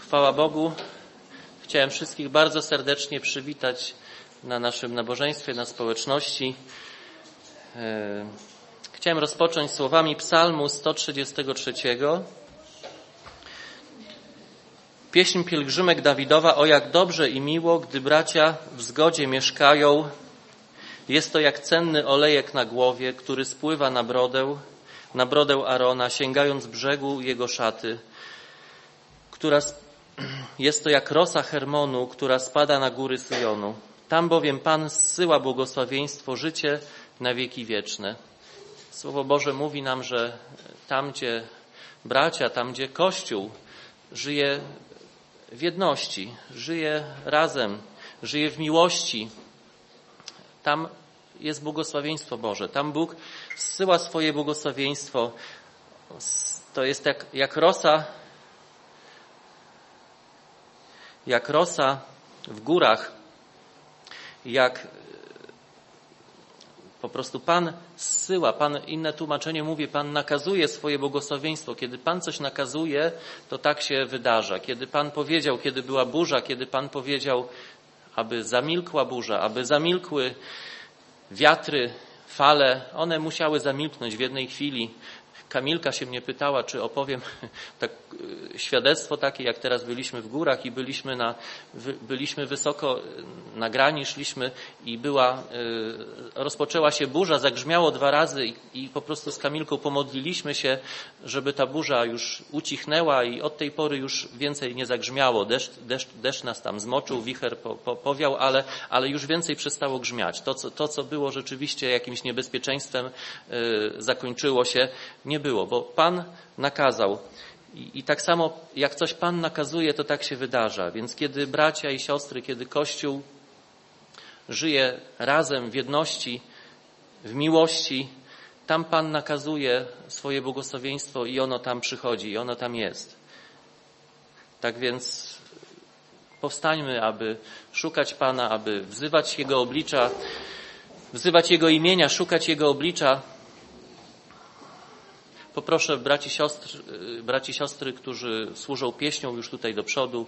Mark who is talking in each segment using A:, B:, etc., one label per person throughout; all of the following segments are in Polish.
A: Chwała Bogu. Chciałem wszystkich bardzo serdecznie przywitać na naszym nabożeństwie, na społeczności. Chciałem rozpocząć słowami psalmu 133. Pieśń pielgrzymek Dawidowa: o jak dobrze i miło, gdy bracia w zgodzie mieszkają. Jest to jak cenny olejek na głowie, który spływa na brodę Arona, sięgając brzegu jego szaty. Jest to jak rosa Hermonu, która spada na góry Syjonu. Tam bowiem Pan zsyła błogosławieństwo, życie na wieki wieczne. Słowo Boże mówi nam, że tam, gdzie bracia, tam, gdzie Kościół żyje w jedności, żyje razem, żyje w miłości, tam jest błogosławieństwo Boże. Tam Bóg zsyła swoje błogosławieństwo. To jest jak rosa w górach, jak po prostu Pan zsyła, inne tłumaczenie mówi, Pan nakazuje swoje błogosławieństwo. Kiedy Pan coś nakazuje, to tak się wydarza. Kiedy Pan powiedział, kiedy była burza, kiedy Pan powiedział, aby zamilkła burza, aby zamilkły wiatry, fale, one musiały zamilknąć w jednej chwili. Kamilka się mnie pytała, czy opowiem tak, świadectwo takie, jak teraz byliśmy w górach i byliśmy wysoko na grani, szliśmy i rozpoczęła się burza, zagrzmiało 2 razy i po prostu z Kamilką pomodliliśmy się, żeby ta burza już ucichnęła i od tej pory już więcej nie zagrzmiało. Deszcz nas tam zmoczył, wicher powiał, ale już więcej przestało grzmiać. To, co było rzeczywiście jakimś niebezpieczeństwem, zakończyło się. Nie było, bo Pan nakazał. I tak samo jak coś Pan nakazuje, to tak się wydarza. Więc kiedy bracia i siostry, kiedy Kościół żyje razem w jedności, w miłości, tam Pan nakazuje swoje błogosławieństwo i ono tam przychodzi, i ono tam jest. Tak więc powstańmy, aby szukać Pana, aby wzywać Jego oblicza, wzywać Jego imienia, szukać Jego oblicza. Poproszę braci i siostry, którzy służą pieśnią, już tutaj do przodu.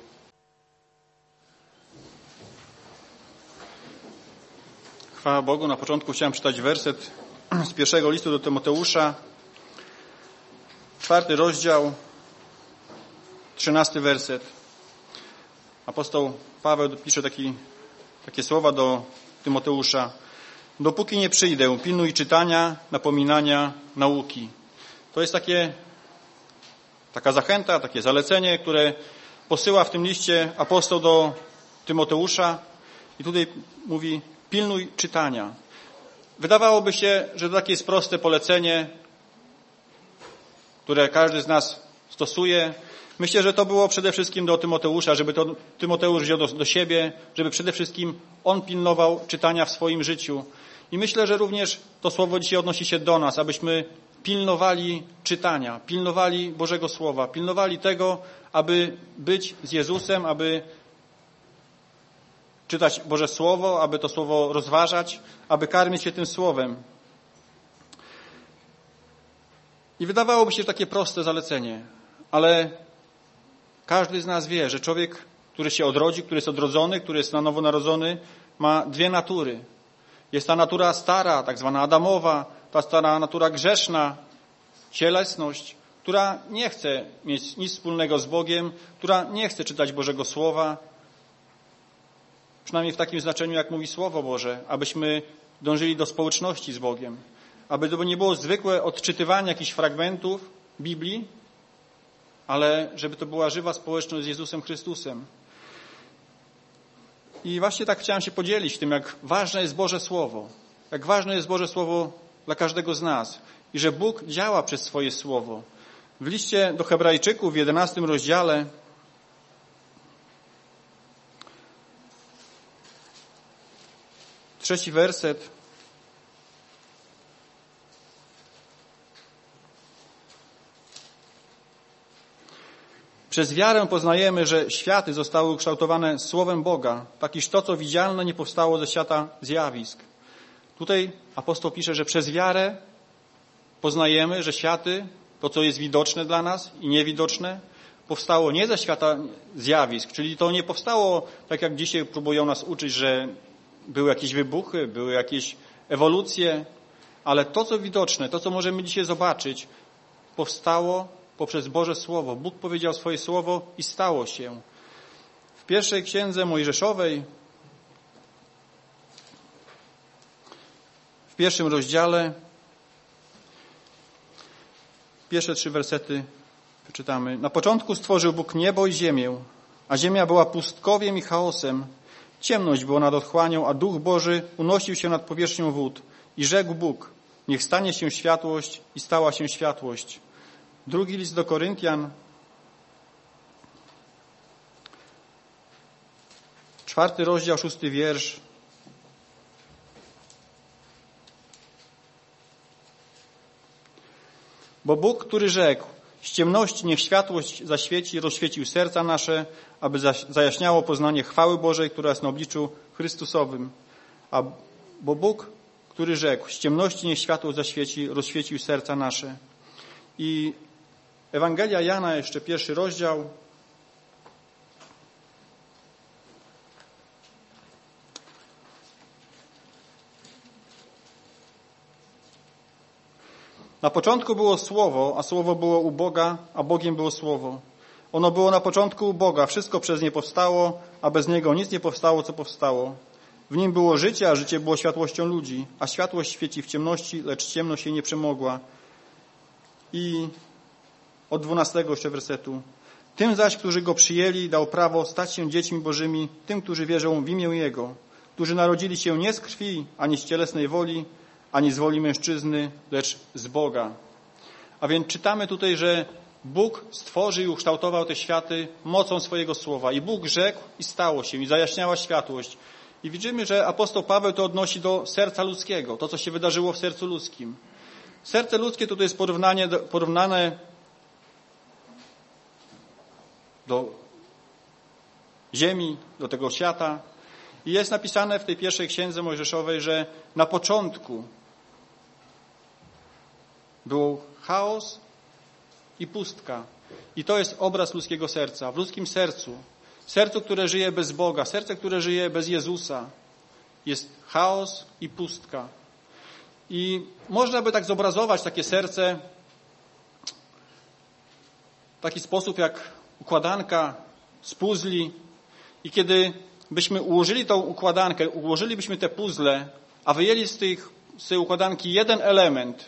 B: Chwała Bogu. Na początku chciałem czytać werset z 1 listu do Tymoteusza, 4 rozdział, 13 werset. Apostoł Paweł pisze takie słowa do Tymoteusza. Dopóki nie przyjdę, pilnuj czytania, napominania, nauki. To jest taka zachęta, takie zalecenie, które posyła w tym liście apostoł do Tymoteusza i tutaj mówi: pilnuj czytania. Wydawałoby się, że to takie jest proste polecenie, które każdy z nas stosuje. Myślę, że to było przede wszystkim do Tymoteusza, żeby to Tymoteusz wziął do siebie, żeby przede wszystkim on pilnował czytania w swoim życiu. I myślę, że również to słowo dzisiaj odnosi się do nas, abyśmy pilnowali czytania, pilnowali Bożego Słowa, pilnowali tego, aby być z Jezusem, aby czytać Boże Słowo, aby to Słowo rozważać, aby karmić się tym Słowem. I wydawałoby się takie proste zalecenie, ale każdy z nas wie, że człowiek, który się odrodzi, który jest odrodzony, który jest na nowo narodzony, ma 2 natury. Jest ta natura stara, tak zwana Adamowa, ta stara natura grzeszna, cielesność, która nie chce mieć nic wspólnego z Bogiem, która nie chce czytać Bożego Słowa, przynajmniej w takim znaczeniu, jak mówi Słowo Boże, abyśmy dążyli do społeczności z Bogiem, aby to nie było zwykłe odczytywanie jakichś fragmentów Biblii, ale żeby to była żywa społeczność z Jezusem Chrystusem. I właśnie tak chciałem się podzielić tym, jak ważne jest Boże Słowo, jak ważne jest Boże Słowo dla każdego z nas i że Bóg działa przez swoje Słowo. W liście do Hebrajczyków w 11 rozdziale trzeci werset. Przez wiarę poznajemy, że światy zostały ukształtowane Słowem Boga, tak iż to, co widzialne, nie powstało ze świata zjawisk. Tutaj apostoł pisze, że przez wiarę poznajemy, że światy, to co jest widoczne dla nas i niewidoczne, powstało nie ze świata zjawisk, czyli to nie powstało tak jak dzisiaj próbują nas uczyć, że były jakieś wybuchy, były jakieś ewolucje, ale to, co widoczne, to, co możemy dzisiaj zobaczyć, powstało poprzez Boże Słowo. Bóg powiedział swoje Słowo i stało się. W pierwszej księdze Mojżeszowej, w pierwszym rozdziale, pierwsze 3 wersety czytamy. Na początku stworzył Bóg niebo i ziemię, a ziemia była pustkowiem i chaosem. Ciemność była nad otchłanią, a Duch Boży unosił się nad powierzchnią wód. I rzekł Bóg, niech stanie się światłość i stała się światłość. Drugi list do Koryntian, 4 rozdział, 6 wiersz. Bo Bóg, który rzekł, z ciemności niech światłość zaświeci, rozświecił serca nasze, aby zajaśniało poznanie chwały Bożej, która jest na obliczu Chrystusowym. Bo Bóg, który rzekł, z ciemności niech światło zaświeci, rozświecił serca nasze. I Ewangelia Jana, jeszcze 1 rozdział. Na początku było Słowo, a Słowo było u Boga, a Bogiem było Słowo. Ono było na początku u Boga, wszystko przez nie powstało, a bez niego nic nie powstało, co powstało. W nim było życie, a życie było światłością ludzi, a światłość świeci w ciemności, lecz ciemność jej nie przemogła. I od 12 jeszcze wersetu. Tym zaś, którzy Go przyjęli, dał prawo stać się dziećmi Bożymi, tym, którzy wierzą w imię Jego, którzy narodzili się nie z krwi, ani z cielesnej woli, ani z woli mężczyzny, lecz z Boga. A więc czytamy tutaj, że Bóg stworzył i ukształtował te światy mocą swojego słowa. I Bóg rzekł i stało się, i zajaśniała światłość. I widzimy, że apostoł Paweł to odnosi do serca ludzkiego, to, co się wydarzyło w sercu ludzkim. Serce ludzkie tutaj jest porównane do ziemi, do tego świata. I jest napisane w tej pierwszej księdze Mojżeszowej, że na początku był chaos i pustka. I to jest obraz ludzkiego serca. W ludzkim sercu, które żyje bez Boga, serce, które żyje bez Jezusa, jest chaos i pustka. I można by tak zobrazować takie serce w taki sposób jak układanka z puzli. I kiedy byśmy ułożyli tą układankę, ułożylibyśmy te puzzle, a wyjęli z tej układanki jeden element,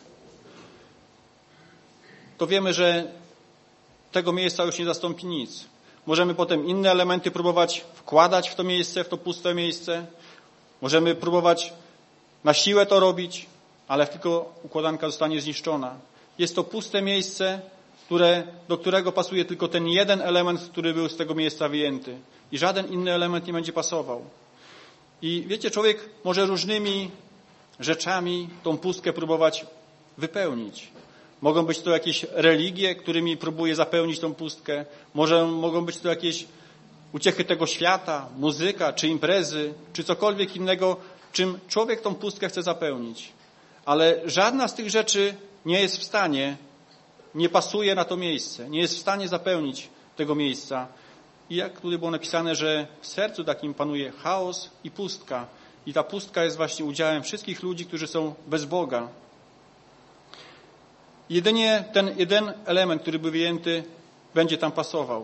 B: to wiemy, że tego miejsca już nie zastąpi nic. Możemy potem inne elementy próbować wkładać w to miejsce, w to puste miejsce. Możemy próbować na siłę to robić, ale tylko układanka zostanie zniszczona. Jest to puste miejsce, do którego pasuje tylko ten jeden element, który był z tego miejsca wyjęty. I żaden inny element nie będzie pasował. I wiecie, człowiek może różnymi rzeczami tą pustkę próbować wypełnić. Mogą być to jakieś religie, którymi próbuje zapełnić tą pustkę. Mogą być to jakieś uciechy tego świata, muzyka, czy imprezy, czy cokolwiek innego, czym człowiek tą pustkę chce zapełnić. Ale żadna z tych rzeczy nie pasuje na to miejsce, nie jest w stanie zapełnić tego miejsca. I jak tutaj było napisane, że w sercu takim panuje chaos i pustka. I ta pustka jest właśnie udziałem wszystkich ludzi, którzy są bez Boga. Jedynie ten jeden element, który był wyjęty, będzie tam pasował.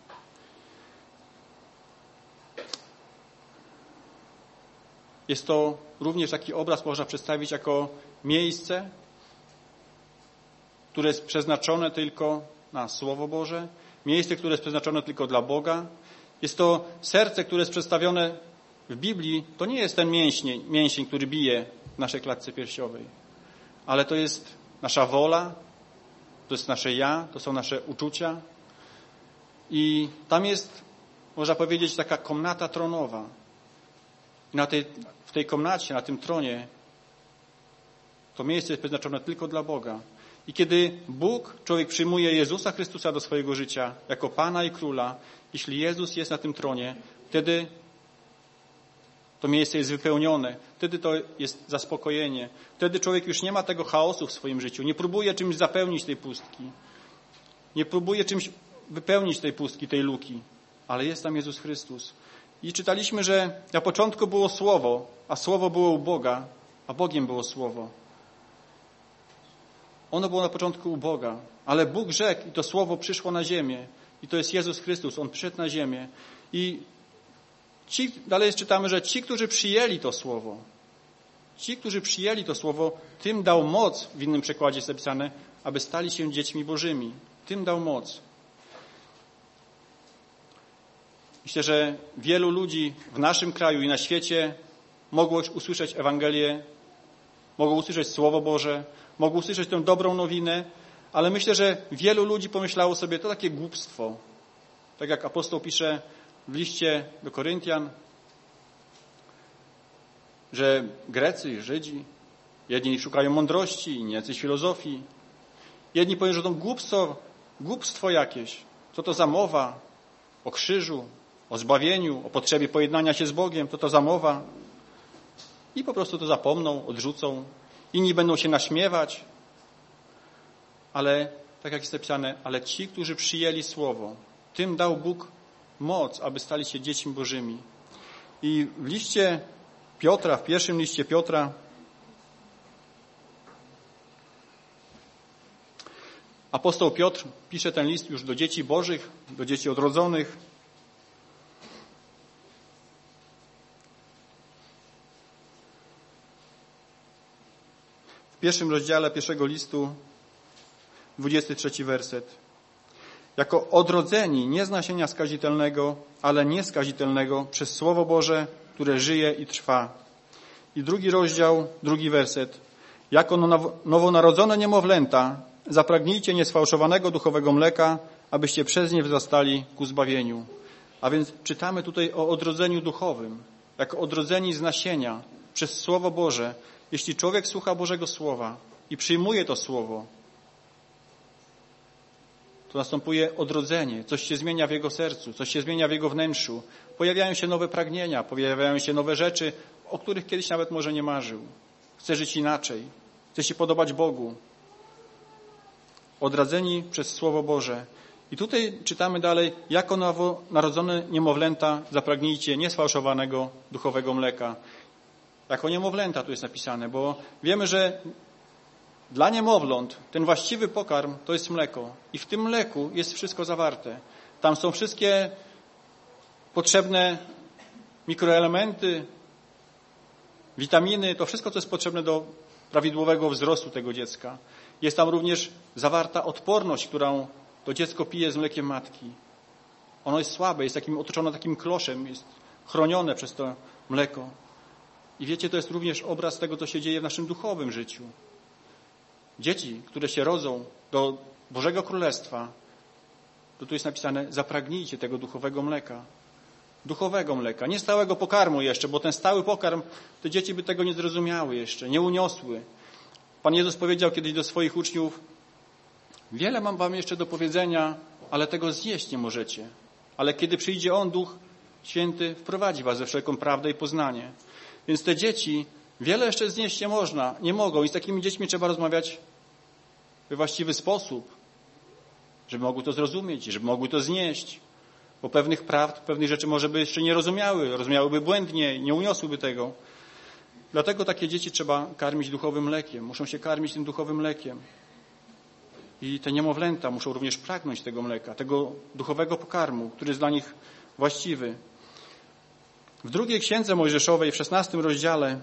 B: Jest to również taki obraz, można przedstawić jako miejsce, które jest przeznaczone tylko na Słowo Boże, miejsce, które jest przeznaczone tylko dla Boga. Jest to serce, które jest przedstawione w Biblii. To nie jest ten mięsień, który bije w naszej klatce piersiowej, ale to jest nasza wola, to jest nasze ja, to są nasze uczucia. I tam jest, można powiedzieć, taka komnata tronowa. I w tej komnacie, na tym tronie, to miejsce jest przeznaczone tylko dla Boga. I kiedy człowiek przyjmuje Jezusa Chrystusa do swojego życia jako Pana i Króla, jeśli Jezus jest na tym tronie, wtedy to miejsce jest wypełnione. Wtedy to jest zaspokojenie. Wtedy człowiek już nie ma tego chaosu w swoim życiu. Nie próbuje czymś zapełnić tej pustki. Nie próbuje czymś wypełnić tej pustki, tej luki, ale jest tam Jezus Chrystus. I czytaliśmy, że na początku było Słowo, a Słowo było u Boga, a Bogiem było Słowo. Ono było na początku u Boga, ale Bóg rzekł i to Słowo przyszło na ziemię. I to jest Jezus Chrystus, On przyszedł na ziemię. I dalej czytamy, że ci, którzy przyjęli to Słowo, tym dał moc, w innym przekładzie jest napisane, aby stali się dziećmi Bożymi. Tym dał moc. Myślę, że wielu ludzi w naszym kraju i na świecie mogło już usłyszeć Ewangelię, mogło usłyszeć Słowo Boże, mogło usłyszeć tę dobrą nowinę, ale myślę, że wielu ludzi pomyślało sobie, to takie głupstwo. Tak jak apostoł pisze w liście do Koryntian, że Grecy, Żydzi, jedni szukają mądrości, inni jacyś filozofii. Jedni powiedzą, że to głupstwo jakieś. Co to za mowa o krzyżu, o zbawieniu, o potrzebie pojednania się z Bogiem, to za mowa. I po prostu to zapomną, odrzucą. Inni będą się naśmiewać. Ale, tak jak jest napisane, ale ci, którzy przyjęli Słowo, tym dał Bóg moc, aby stali się dziećmi Bożymi. I w liście Piotra, w pierwszym liście Piotra, apostoł Piotr pisze ten list już do dzieci Bożych, do dzieci odrodzonych. W pierwszym rozdziale pierwszego listu, 23 werset. Jako odrodzeni nie z nasienia skazitelnego, ale nieskazitelnego przez Słowo Boże, które żyje i trwa. I drugi rozdział, drugi werset. Jako nowonarodzone niemowlęta zapragnijcie niesfałszowanego duchowego mleka, abyście przez nie wzrastali ku zbawieniu. A więc czytamy tutaj o odrodzeniu duchowym, jako odrodzeni z nasienia przez Słowo Boże. Jeśli człowiek słucha Bożego Słowa i przyjmuje to Słowo, to następuje odrodzenie, coś się zmienia w jego sercu, coś się zmienia w jego wnętrzu. Pojawiają się nowe pragnienia, pojawiają się nowe rzeczy, o których kiedyś nawet może nie marzył. Chce żyć inaczej, chce się podobać Bogu. Odradzeni przez Słowo Boże. I tutaj czytamy dalej, jako nowonarodzone niemowlęta zapragnijcie niesfałszowanego duchowego mleka. Jako niemowlęta tu jest napisane, bo wiemy, że dla niemowląt ten właściwy pokarm to jest mleko. I w tym mleku jest wszystko zawarte. Tam są wszystkie potrzebne mikroelementy, witaminy, to wszystko, co jest potrzebne do prawidłowego wzrostu tego dziecka. Jest tam również zawarta odporność, którą to dziecko pije z mlekiem matki. Ono jest słabe, jest otoczone takim kloszem, jest chronione przez to mleko. I wiecie, to jest również obraz tego, co się dzieje w naszym duchowym życiu. Dzieci, które się rodzą do Bożego Królestwa, to tu jest napisane, zapragnijcie tego duchowego mleka. Duchowego mleka, nie stałego pokarmu jeszcze, bo ten stały pokarm, te dzieci by tego nie zrozumiały jeszcze, nie uniosły. Pan Jezus powiedział kiedyś do swoich uczniów, wiele mam wam jeszcze do powiedzenia, ale tego zjeść nie możecie. Ale kiedy przyjdzie On, Duch Święty, wprowadzi was we wszelką prawdę i poznanie. Więc te dzieci, wiele jeszcze znieść nie mogą i z takimi dziećmi trzeba rozmawiać we właściwy sposób, żeby mogły to zrozumieć, żeby mogły to znieść. Bo pewnych prawd, pewnych rzeczy może by jeszcze nie rozumiałyby błędnie, nie uniosłyby tego. Dlatego takie dzieci trzeba karmić duchowym mlekiem, muszą się karmić tym duchowym mlekiem. I te niemowlęta muszą również pragnąć tego mleka, tego duchowego pokarmu, który jest dla nich właściwy. W drugiej księdze Mojżeszowej, w 16 rozdziale,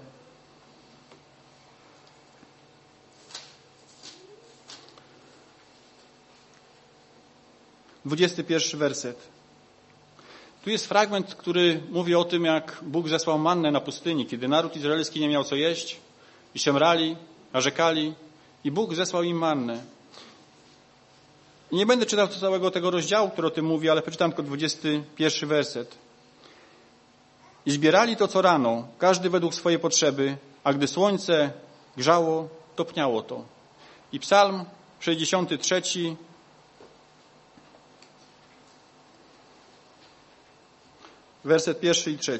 B: (21 werset). Tu jest fragment, który mówi o tym, jak Bóg zesłał mannę na pustyni, kiedy naród izraelski nie miał co jeść i szemrali, narzekali i Bóg zesłał im mannę. I nie będę czytał całego tego rozdziału, który o tym mówi, ale przeczytam tylko 21 werset. I zbierali to co rano, każdy według swojej potrzeby, a gdy słońce grzało, topniało to. I psalm 63, werset 1 i 3.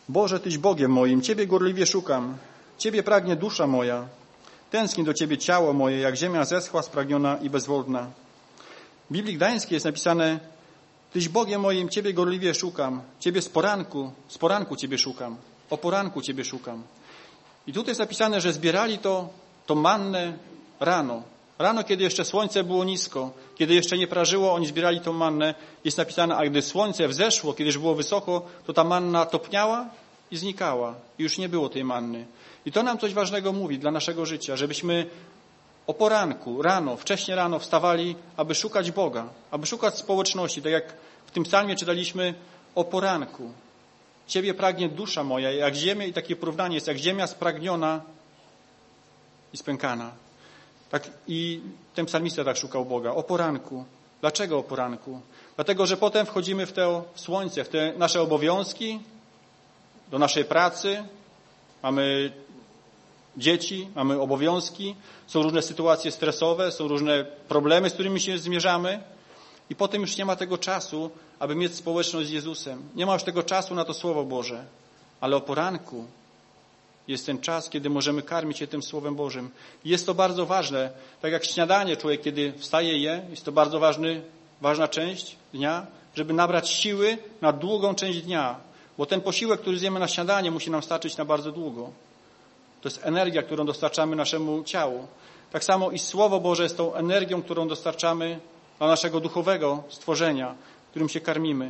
B: Boże, Tyś Bogiem moim, Ciebie gorliwie szukam. Ciebie pragnie dusza moja. Tęskni do Ciebie ciało moje, jak ziemia zeschła, spragniona i bezwodna. W Biblii Gdańskiej jest napisane: Tyś Bogiem moim, Ciebie gorliwie szukam. Ciebie z poranku Ciebie szukam. O poranku Ciebie szukam. I tutaj jest napisane, że zbierali to mannę rano. Rano, kiedy jeszcze słońce było nisko, kiedy jeszcze nie prażyło, oni zbierali tą mannę. Jest napisane, a gdy słońce wzeszło, kiedy już było wysoko, to ta manna topniała i znikała. I już nie było tej manny. I to nam coś ważnego mówi dla naszego życia, żebyśmy o poranku, rano, wcześnie rano wstawali, aby szukać Boga, aby szukać społeczności. Tak jak w tym psalmie czytaliśmy, o poranku. Ciebie pragnie dusza moja, jak ziemia, i takie porównanie jest, jak ziemia spragniona i spękana. Tak i ten psalmista tak szukał Boga, o poranku. Dlaczego o poranku? Dlatego, że potem wchodzimy w to słońce, w te nasze obowiązki, do naszej pracy, mamy dzieci, mamy obowiązki, są różne sytuacje stresowe, są różne problemy, z którymi się zmierzamy i potem już nie ma tego czasu, aby mieć społeczność z Jezusem. Nie ma już tego czasu na to Słowo Boże, ale o poranku jest ten czas, kiedy możemy karmić się tym Słowem Bożym. I jest to bardzo ważne, tak jak śniadanie człowiek, kiedy wstaje i je, jest to bardzo ważna część dnia, żeby nabrać siły na długą część dnia, bo ten posiłek, który zjemy na śniadanie, musi nam starczyć na bardzo długo. To jest energia, którą dostarczamy naszemu ciału. Tak samo i Słowo Boże jest tą energią, którą dostarczamy dla naszego duchowego stworzenia, którym się karmimy.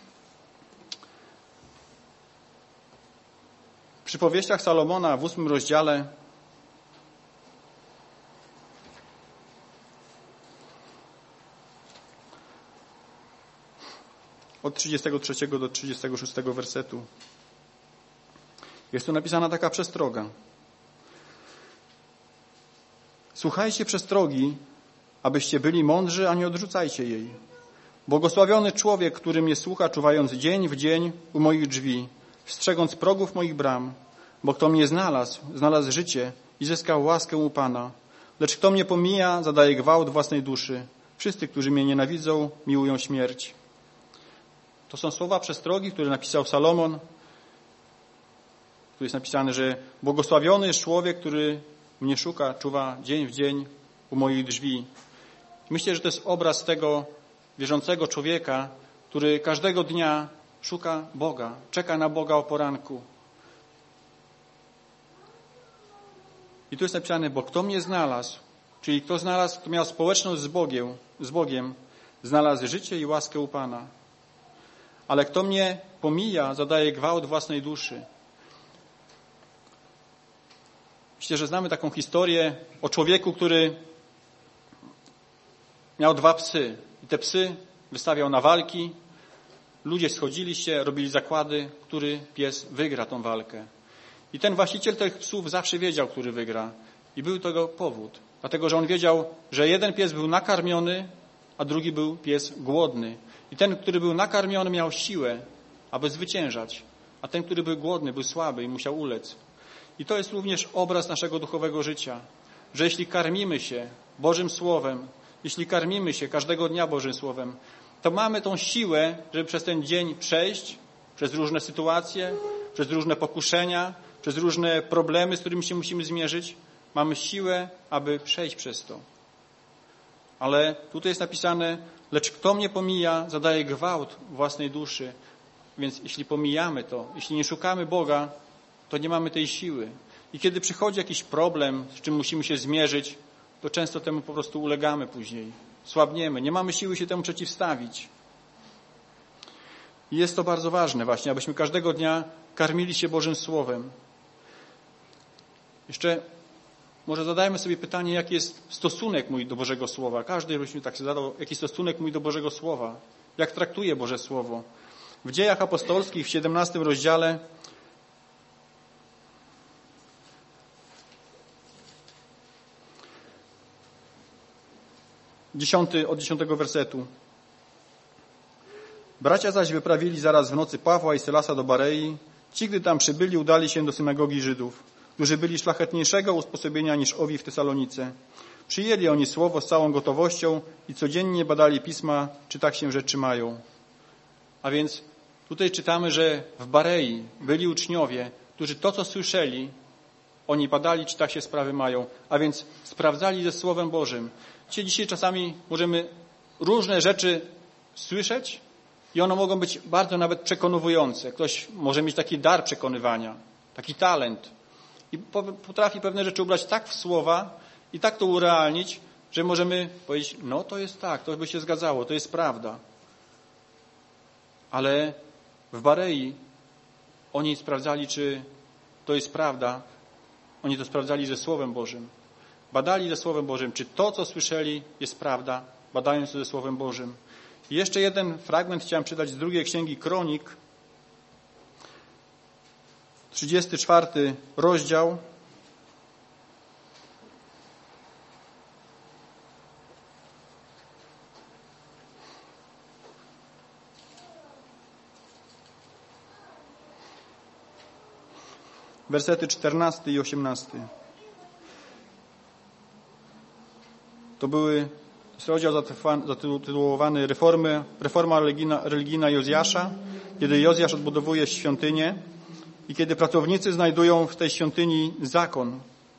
B: W przypowieściach Salomona w 8 rozdziale od 33 do 36 wersetu jest tu napisana taka przestroga. Słuchajcie przestrogi, abyście byli mądrzy, a nie odrzucajcie jej. Błogosławiony człowiek, który mnie słucha, czuwając dzień w dzień u moich drzwi, strzegąc progów moich bram, bo kto mnie znalazł życie i zyskał łaskę u Pana. Lecz kto mnie pomija, zadaje gwałt własnej duszy. Wszyscy, którzy mnie nienawidzą, miłują śmierć. To są słowa przestrogi, które napisał Salomon. Tu jest napisane, że błogosławiony jest człowiek, który mnie szuka, czuwa dzień w dzień u moich drzwi. Myślę, że to jest obraz tego wierzącego człowieka, który każdego dnia szuka Boga, czeka na Boga o poranku. I tu jest napisane, bo kto mnie znalazł, czyli kto miał społeczność z Bogiem, znalazł życie i łaskę u Pana. Ale kto mnie pomija, zadaje gwałt własnej duszy. Myślę, że znamy taką historię o człowieku, który miał 2 psy. I te psy wystawiał na walki. Ludzie schodzili się, robili zakłady, który pies wygra tą walkę. I ten właściciel tych psów zawsze wiedział, który wygra. I był tego powód. Dlatego, że on wiedział, że jeden pies był nakarmiony, a drugi był pies głodny. I ten, który był nakarmiony, miał siłę, aby zwyciężać. A ten, który był głodny, był słaby i musiał ulec. I to jest również obraz naszego duchowego życia. Że jeśli karmimy się Bożym Słowem, jeśli karmimy się każdego dnia Bożym Słowem, to mamy tą siłę, żeby przez ten dzień przejść, przez różne sytuacje, przez różne pokuszenia, przez różne problemy, z którymi się musimy zmierzyć. Mamy siłę, aby przejść przez to. Ale tutaj jest napisane, lecz kto mnie pomija, zadaje gwałt własnej duszy. Więc jeśli pomijamy to, jeśli nie szukamy Boga, to nie mamy tej siły. I kiedy przychodzi jakiś problem, z czym musimy się zmierzyć, to często temu po prostu ulegamy później. Słabniemy, nie mamy siły się temu przeciwstawić. I jest to bardzo ważne właśnie, abyśmy każdego dnia karmili się Bożym Słowem. Jeszcze może zadajmy sobie pytanie, jaki jest stosunek mój do Bożego Słowa. Każdy byśmy tak sobie zadał, jaki stosunek mój do Bożego Słowa. Jak traktuje Boże Słowo. W Dziejach Apostolskich w 17 rozdziale od 10 wersetu. Bracia zaś wyprawili zaraz w nocy Pawła i Sylasa do Barei. Ci, gdy tam przybyli, udali się do synagogi Żydów, którzy byli szlachetniejszego usposobienia niż owi w Tesalonice. Przyjęli oni słowo z całą gotowością i codziennie badali pisma, czy tak się rzeczy mają. A więc Tutaj czytamy, że w Barei byli uczniowie, którzy to, co słyszeli, oni badali, czy tak się sprawy mają, a więc sprawdzali ze Słowem Bożym. Dzisiaj czasami możemy różne rzeczy słyszeć i one mogą być bardzo nawet przekonujące. Ktoś może mieć taki dar przekonywania, taki talent i potrafi pewne rzeczy ubrać tak w słowa i tak to urealnić, że możemy powiedzieć, no to jest tak, to by się zgadzało, to jest prawda. Ale w Barei oni sprawdzali, czy to jest prawda. Oni to sprawdzali ze Słowem Bożym. Badali ze Słowem Bożym, czy to, co słyszeli, jest prawda, badając to ze Słowem Bożym. I jeszcze jeden fragment chciałem czytać z 2 Księgi Kronik, 34 rozdział. Wersety 14 i 18. To jest rozdział zatytułowany Reforma religijna Jozjasza, kiedy Jozjasz odbudowuje świątynię i kiedy pracownicy znajdują w tej świątyni zakon.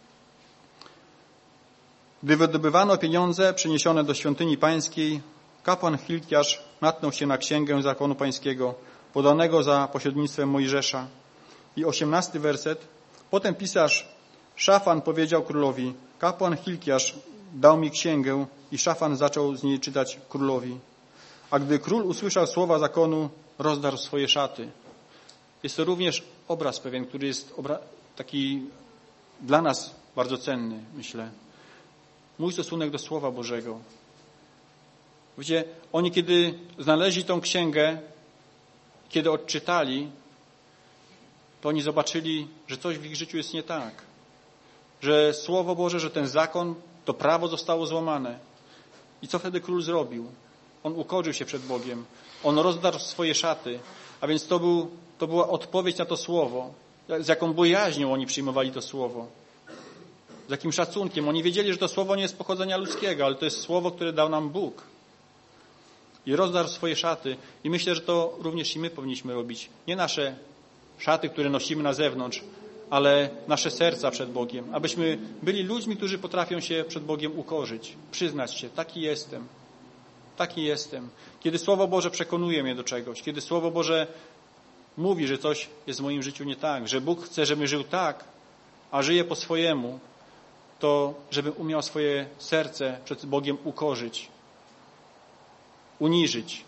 B: Gdy wydobywano pieniądze przeniesione do świątyni pańskiej, kapłan Hilkiasz natknął się na księgę zakonu pańskiego, podanego za pośrednictwem Mojżesza. I 18 werset. Potem pisarz Szafan powiedział królowi, kapłan Hilkiasz dał mi księgę i Szafan zaczął z niej czytać królowi. A gdy król usłyszał słowa zakonu, rozdarł swoje szaty. Jest to również obraz pewien, który jest taki dla nas bardzo cenny, myślę. Mój stosunek do Słowa Bożego. Wiecie, oni kiedy znaleźli tą księgę, kiedy odczytali, to oni zobaczyli, że coś w ich życiu jest nie tak. Że Słowo Boże, że ten zakon, to prawo zostało złamane. I co wtedy król zrobił? On ukorzył się przed Bogiem. On rozdarł swoje szaty. A więc to była odpowiedź na to Słowo. Z jaką bojaźnią oni przyjmowali to Słowo. Z jakim szacunkiem. Oni wiedzieli, że to Słowo nie jest pochodzenia ludzkiego, ale to jest Słowo, które dał nam Bóg. I rozdarł swoje szaty. I myślę, że to również i my powinniśmy robić. Nie nasze szaty, które nosimy na zewnątrz, ale nasze serca przed Bogiem. Abyśmy byli ludźmi, którzy potrafią się przed Bogiem ukorzyć. Przyznać się, taki jestem. Taki jestem. Kiedy Słowo Boże przekonuje mnie do czegoś, kiedy Słowo Boże mówi, że coś jest w moim życiu nie tak, że Bóg chce, żebym żył tak, a żyję po swojemu, to żebym umiał swoje serce przed Bogiem ukorzyć, uniżyć,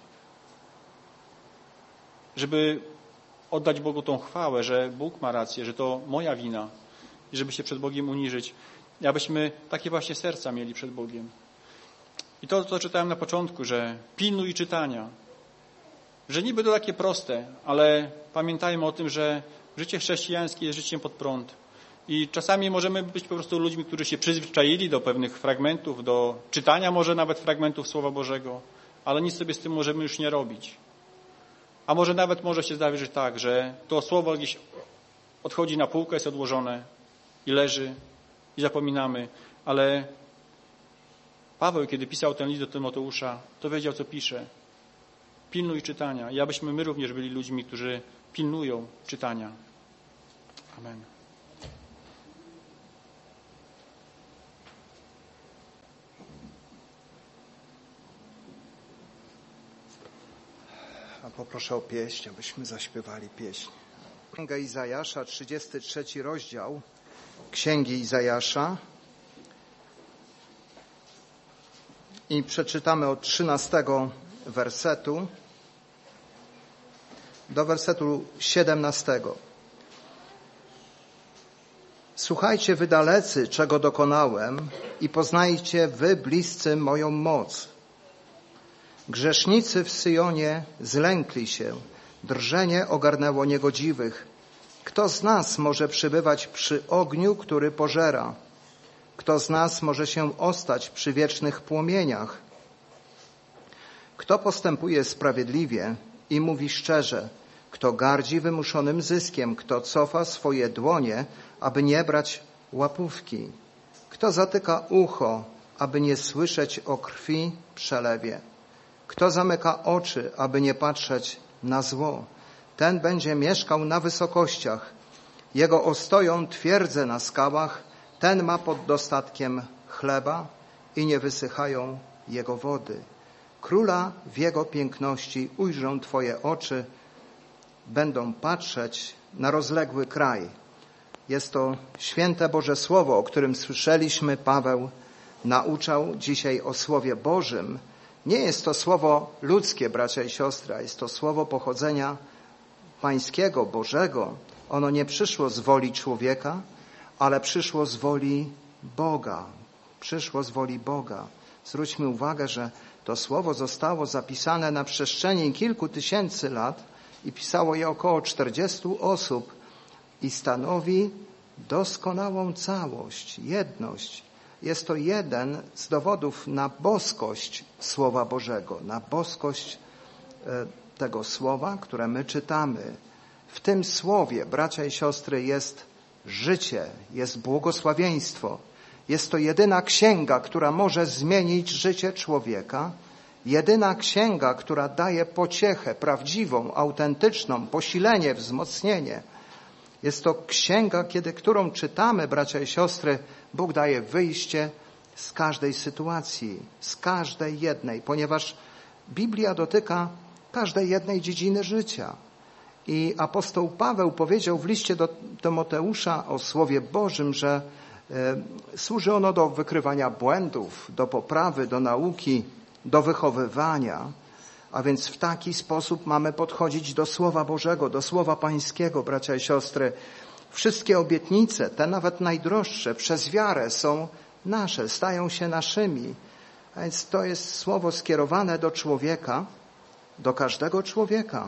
B: żeby oddać Bogu tą chwałę, że Bóg ma rację, że to moja wina i żeby się przed Bogiem uniżyć. I abyśmy takie właśnie serca mieli przed Bogiem. I to, co czytałem na początku, że pilnuj czytania, że niby to takie proste, ale pamiętajmy o tym, że życie chrześcijańskie jest życiem pod prąd. I czasami możemy być po prostu ludźmi, którzy się przyzwyczaili do pewnych fragmentów, do czytania może nawet fragmentów Słowa Bożego, ale nic sobie z tym możemy już nie robić. A może nawet może się zdarzyć tak, że to Słowo gdzieś odchodzi na półkę, jest odłożone i leży i zapominamy, ale Paweł, kiedy pisał ten list do Tymoteusza, to wiedział, co pisze. Pilnuj czytania. I abyśmy my również byli ludźmi, którzy pilnują czytania. Amen.
C: A poproszę o pieśń, abyśmy zaśpiewali pieśń. Księga Izajasza, 33 rozdział Księgi Izajasza. I przeczytamy od 13 wersetu do wersetu 17. Słuchajcie wy dalecy, czego dokonałem, i poznajcie wy bliscy moją moc. Grzesznicy w Syjonie zlękli się, drżenie ogarnęło niegodziwych. Kto z nas może przybywać przy ogniu, który pożera? Kto z nas może się ostać przy wiecznych płomieniach? Kto postępuje sprawiedliwie i mówi szczerze? Kto gardzi wymuszonym zyskiem? Kto cofa swoje dłonie, aby nie brać łapówki? Kto zatyka ucho, aby nie słyszeć o krwi przelewie? Kto zamyka oczy, aby nie patrzeć na zło? ten będzie mieszkał na wysokościach. Jego ostoją twierdzę na skałach, ten ma pod dostatkiem chleba i nie wysychają jego wody. Króla w jego piękności ujrzą Twoje oczy, będą patrzeć na rozległy kraj. Jest to święte Boże Słowo, o którym słyszeliśmy. Paweł nauczał dzisiaj o Słowie Bożym. Nie jest to słowo ludzkie, bracia i siostry, a jest to słowo pochodzenia pańskiego, Bożego. Ono nie przyszło z woli człowieka, ale przyszło z woli Boga. Przyszło z woli Boga. Zwróćmy uwagę, że to słowo zostało zapisane na przestrzeni kilku tysięcy lat i pisało je około 40 osób i stanowi doskonałą całość, jedność. Jest to jeden z dowodów na boskość Słowa Bożego, na boskość tego Słowa, które my czytamy. W tym Słowie, bracia i siostry, jest życie, jest błogosławieństwo. Jest to jedyna księga, która może zmienić życie człowieka. Jedyna księga, która daje pociechę prawdziwą, autentyczną, posilenie, wzmocnienie. Jest to księga, którą czytamy, bracia i siostry, Bóg daje wyjście z każdej sytuacji, z każdej jednej, ponieważ Biblia dotyka każdej jednej dziedziny życia. I apostoł Paweł powiedział w liście do Tymoteusza o Słowie Bożym, że służy ono do wykrywania błędów, do poprawy, do nauki, do wychowywania. A więc w taki sposób mamy podchodzić do Słowa Bożego, do Słowa Pańskiego, bracia i siostry. Wszystkie obietnice, te nawet najdroższe, przez wiarę są nasze, stają się naszymi. A więc to jest słowo skierowane do człowieka, do każdego człowieka.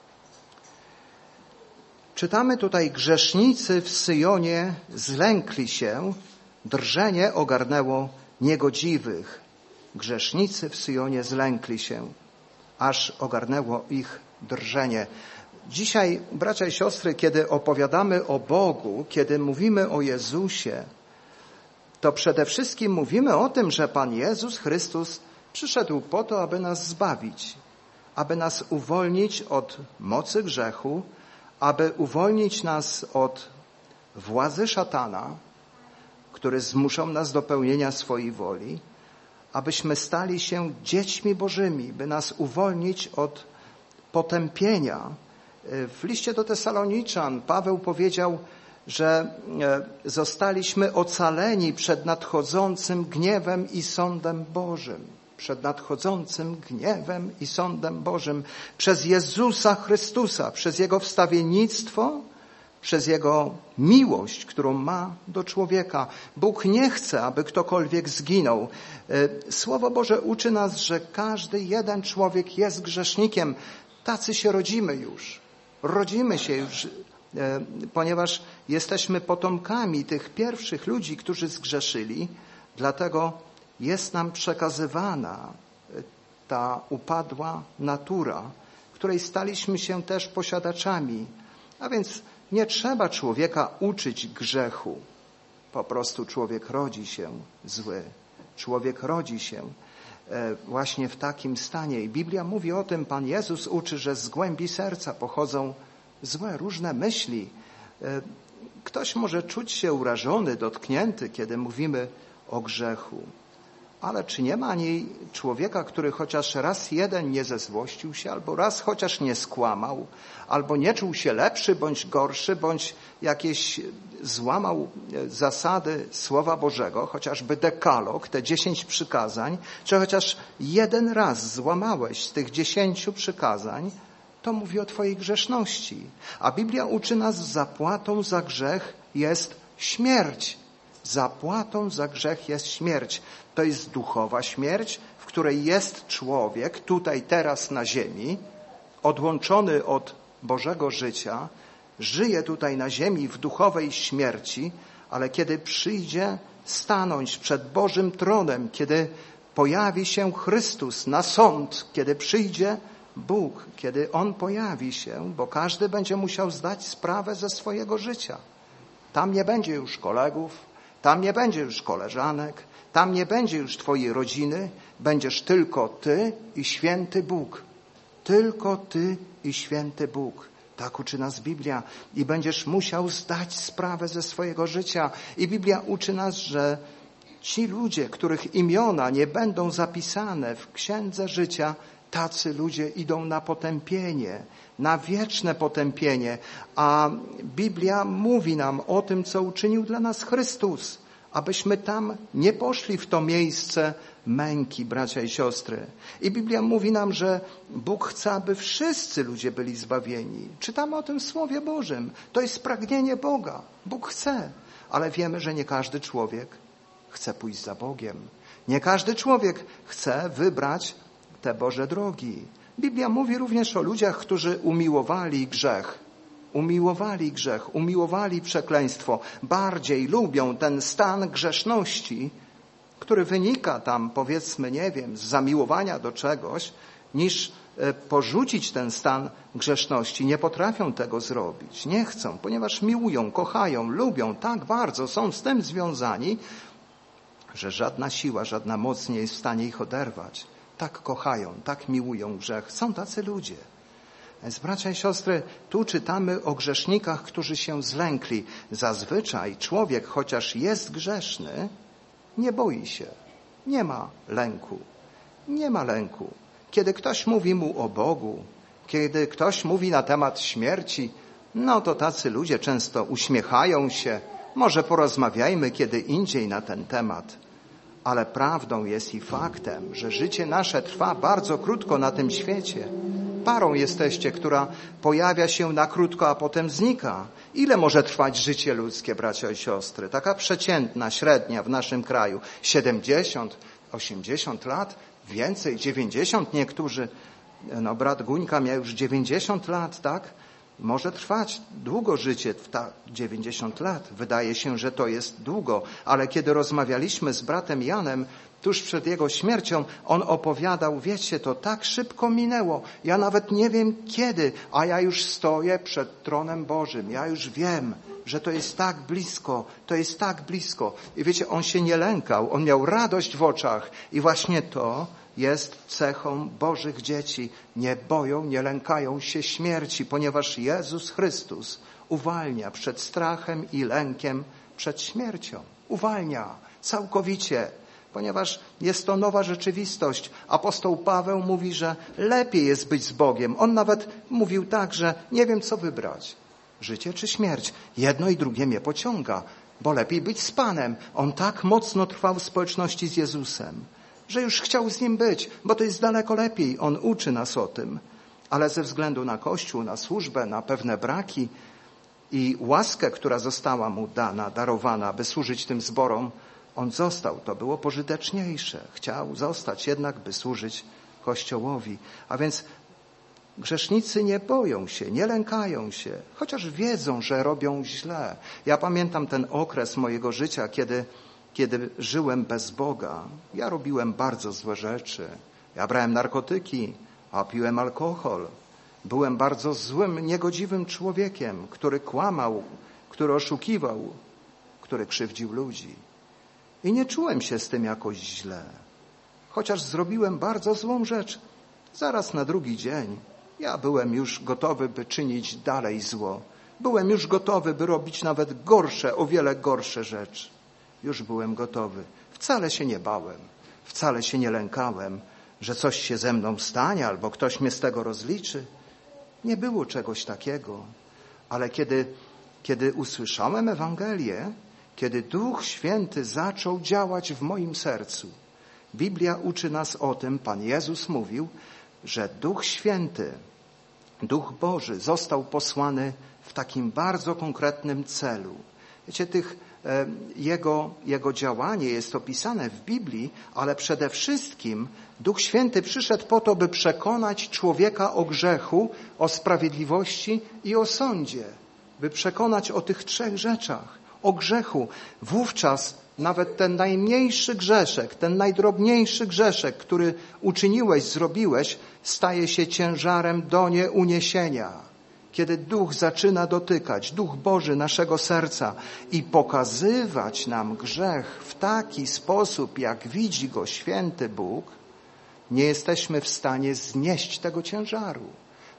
C: Czytamy tutaj: grzesznicy w Syjonie zlękli się, drżenie ogarnęło niegodziwych. Grzesznicy w Syjonie zlękli się, aż ogarnęło ich drżenie. Dzisiaj, bracia i siostry, kiedy opowiadamy o Bogu, kiedy mówimy o Jezusie, to przede wszystkim mówimy o tym, że Pan Jezus Chrystus przyszedł po to, aby nas zbawić, aby nas uwolnić od mocy grzechu, aby uwolnić nas od władzy szatana, który zmuszał nas do pełnienia swojej woli, abyśmy stali się dziećmi Bożymi, by nas uwolnić od potępienia. W liście do Tesaloniczan Paweł powiedział, że zostaliśmy ocaleni przed nadchodzącym gniewem i sądem Bożym. Przed nadchodzącym gniewem i sądem Bożym przez Jezusa Chrystusa, przez Jego wstawiennictwo, przez Jego miłość, którą ma do człowieka. Bóg nie chce, aby ktokolwiek zginął. Słowo Boże uczy nas, że każdy jeden człowiek jest grzesznikiem. Tacy się rodzimy już. Rodzimy się już, ponieważ jesteśmy potomkami tych pierwszych ludzi, którzy zgrzeszyli. Dlatego jest nam przekazywana ta upadła natura, której staliśmy się też posiadaczami. A więc nie trzeba człowieka uczyć grzechu. Po prostu człowiek rodzi się zły. Człowiek rodzi się właśnie w takim stanie. I Biblia mówi o tym, Pan Jezus uczy, że z głębi serca pochodzą złe, różne myśli. Ktoś może czuć się urażony, dotknięty, kiedy mówimy o grzechu. Ale czy nie ma ani człowieka, który chociaż raz jeden nie zezłościł się, albo raz chociaż nie skłamał, albo nie czuł się lepszy bądź gorszy, bądź jakieś złamał zasady Słowa Bożego, chociażby dekalog, te 10 przykazań, czy chociaż jeden raz złamałeś z tych 10 przykazań, to mówi o twojej grzeszności. A Biblia uczy nas, zapłatą za grzech jest śmierć. Zapłatą za grzech jest śmierć. To jest duchowa śmierć, w której jest człowiek tutaj, teraz na ziemi, odłączony od Bożego życia, żyje tutaj na ziemi w duchowej śmierci, ale kiedy przyjdzie stanąć przed Bożym tronem, kiedy pojawi się Chrystus na sąd, kiedy przyjdzie Bóg, kiedy On pojawi się, bo każdy będzie musiał zdać sprawę ze swojego życia. Tam nie będzie już kolegów, tam nie będzie już koleżanek, tam nie będzie już twojej rodziny, będziesz tylko ty i święty Bóg. Tylko ty i święty Bóg. Tak uczy nas Biblia i będziesz musiał zdać sprawę ze swojego życia. I Biblia uczy nas, że ci ludzie, których imiona nie będą zapisane w Księdze Życia, tacy ludzie idą na potępienie, na wieczne potępienie. A Biblia mówi nam o tym, co uczynił dla nas Chrystus, abyśmy tam nie poszli w to miejsce męki, bracia i siostry. I Biblia mówi nam, że Bóg chce, aby wszyscy ludzie byli zbawieni. Czytamy o tym w Słowie Bożym. To jest pragnienie Boga. Bóg chce, ale wiemy, że nie każdy człowiek chce pójść za Bogiem. Nie każdy człowiek chce wybrać te Boże drogi. Biblia mówi również o ludziach, którzy umiłowali grzech, umiłowali przekleństwo. Bardziej lubią ten stan grzeszności, który wynika tam, powiedzmy, nie wiem, z zamiłowania do czegoś, niż porzucić ten stan grzeszności. Nie potrafią tego zrobić. Nie chcą, ponieważ miłują, kochają, lubią tak bardzo, są z tym związani, że żadna siła, żadna moc nie jest w stanie ich oderwać. Tak kochają, tak miłują grzech. Są tacy ludzie. Więc bracia i siostry, tu czytamy o grzesznikach, którzy się zlękli. Zazwyczaj człowiek, chociaż jest grzeszny, nie boi się. Nie ma lęku. Nie ma lęku. Kiedy ktoś mówi mu o Bogu, kiedy ktoś mówi na temat śmierci, no to tacy ludzie często uśmiechają się. Może porozmawiajmy kiedy indziej na ten temat. Ale prawdą jest i faktem, że życie nasze trwa bardzo krótko na tym świecie. Parą jesteście, która pojawia się na krótko, a potem znika. Ile może trwać życie ludzkie, bracia i siostry? Taka przeciętna, średnia w naszym kraju. 70, 80 lat? Więcej, 90 niektórzy. No, brat Guńka miał już 90 lat, tak? Może trwać długo życie, 90 lat. Wydaje się, że to jest długo, ale kiedy rozmawialiśmy z bratem Janem, tuż przed jego śmiercią, on opowiadał, wiecie, to tak szybko minęło. Ja nawet nie wiem kiedy, a ja już stoję przed tronem Bożym. Ja już wiem, że to jest tak blisko, to jest tak blisko. I wiecie, on się nie lękał, on miał radość w oczach. I właśnie to jest cechą Bożych dzieci. Nie boją, nie lękają się śmierci, ponieważ Jezus Chrystus uwalnia przed strachem i lękiem przed śmiercią. Uwalnia całkowicie, ponieważ jest to nowa rzeczywistość. Apostoł Paweł mówi, że lepiej jest być z Bogiem. On nawet mówił tak, że nie wiem co wybrać. Życie czy śmierć? Jedno i drugie mnie pociąga, bo lepiej być z Panem. On tak mocno trwał w społeczności z Jezusem, że już chciał z Nim być, bo to jest daleko lepiej. On uczy nas o tym. Ale ze względu na Kościół, na służbę, na pewne braki i łaskę, która została mu dana, darowana, aby służyć tym zborom, on został. To było pożyteczniejsze. Chciał zostać jednak, by służyć Kościołowi. A więc grzesznicy nie boją się, nie lękają się, chociaż wiedzą, że robią źle. Ja pamiętam ten okres mojego życia, kiedy żyłem bez Boga. Ja robiłem bardzo złe rzeczy. Ja brałem narkotyki, a piłem alkohol. Byłem bardzo złym, niegodziwym człowiekiem, który kłamał, który oszukiwał, który krzywdził ludzi. I nie czułem się z tym jakoś źle. Chociaż zrobiłem bardzo złą rzecz. Zaraz na drugi dzień ja byłem już gotowy, by czynić dalej zło. Byłem już gotowy, by robić nawet gorsze, o wiele gorsze rzeczy. Już byłem gotowy. Wcale się nie bałem. Wcale się nie lękałem, że coś się ze mną stanie albo ktoś mnie z tego rozliczy. Nie było czegoś takiego. Ale kiedy usłyszałem Ewangelię, kiedy Duch Święty zaczął działać w moim sercu, Biblia uczy nas o tym, Pan Jezus mówił, że Duch Święty, Duch Boży został posłany w takim bardzo konkretnym celu. Wiecie, Jego działanie jest opisane w Biblii, ale przede wszystkim Duch Święty przyszedł po to, by przekonać człowieka o grzechu, o sprawiedliwości i o sądzie. By przekonać o tych trzech rzeczach. O grzechu. Wówczas nawet ten najmniejszy grzeszek, ten najdrobniejszy grzeszek, który uczyniłeś, zrobiłeś, staje się ciężarem do nieuniesienia. Kiedy Duch zaczyna dotykać, Duch Boży naszego serca i pokazywać nam grzech w taki sposób, jak widzi go święty Bóg, nie jesteśmy w stanie znieść tego ciężaru.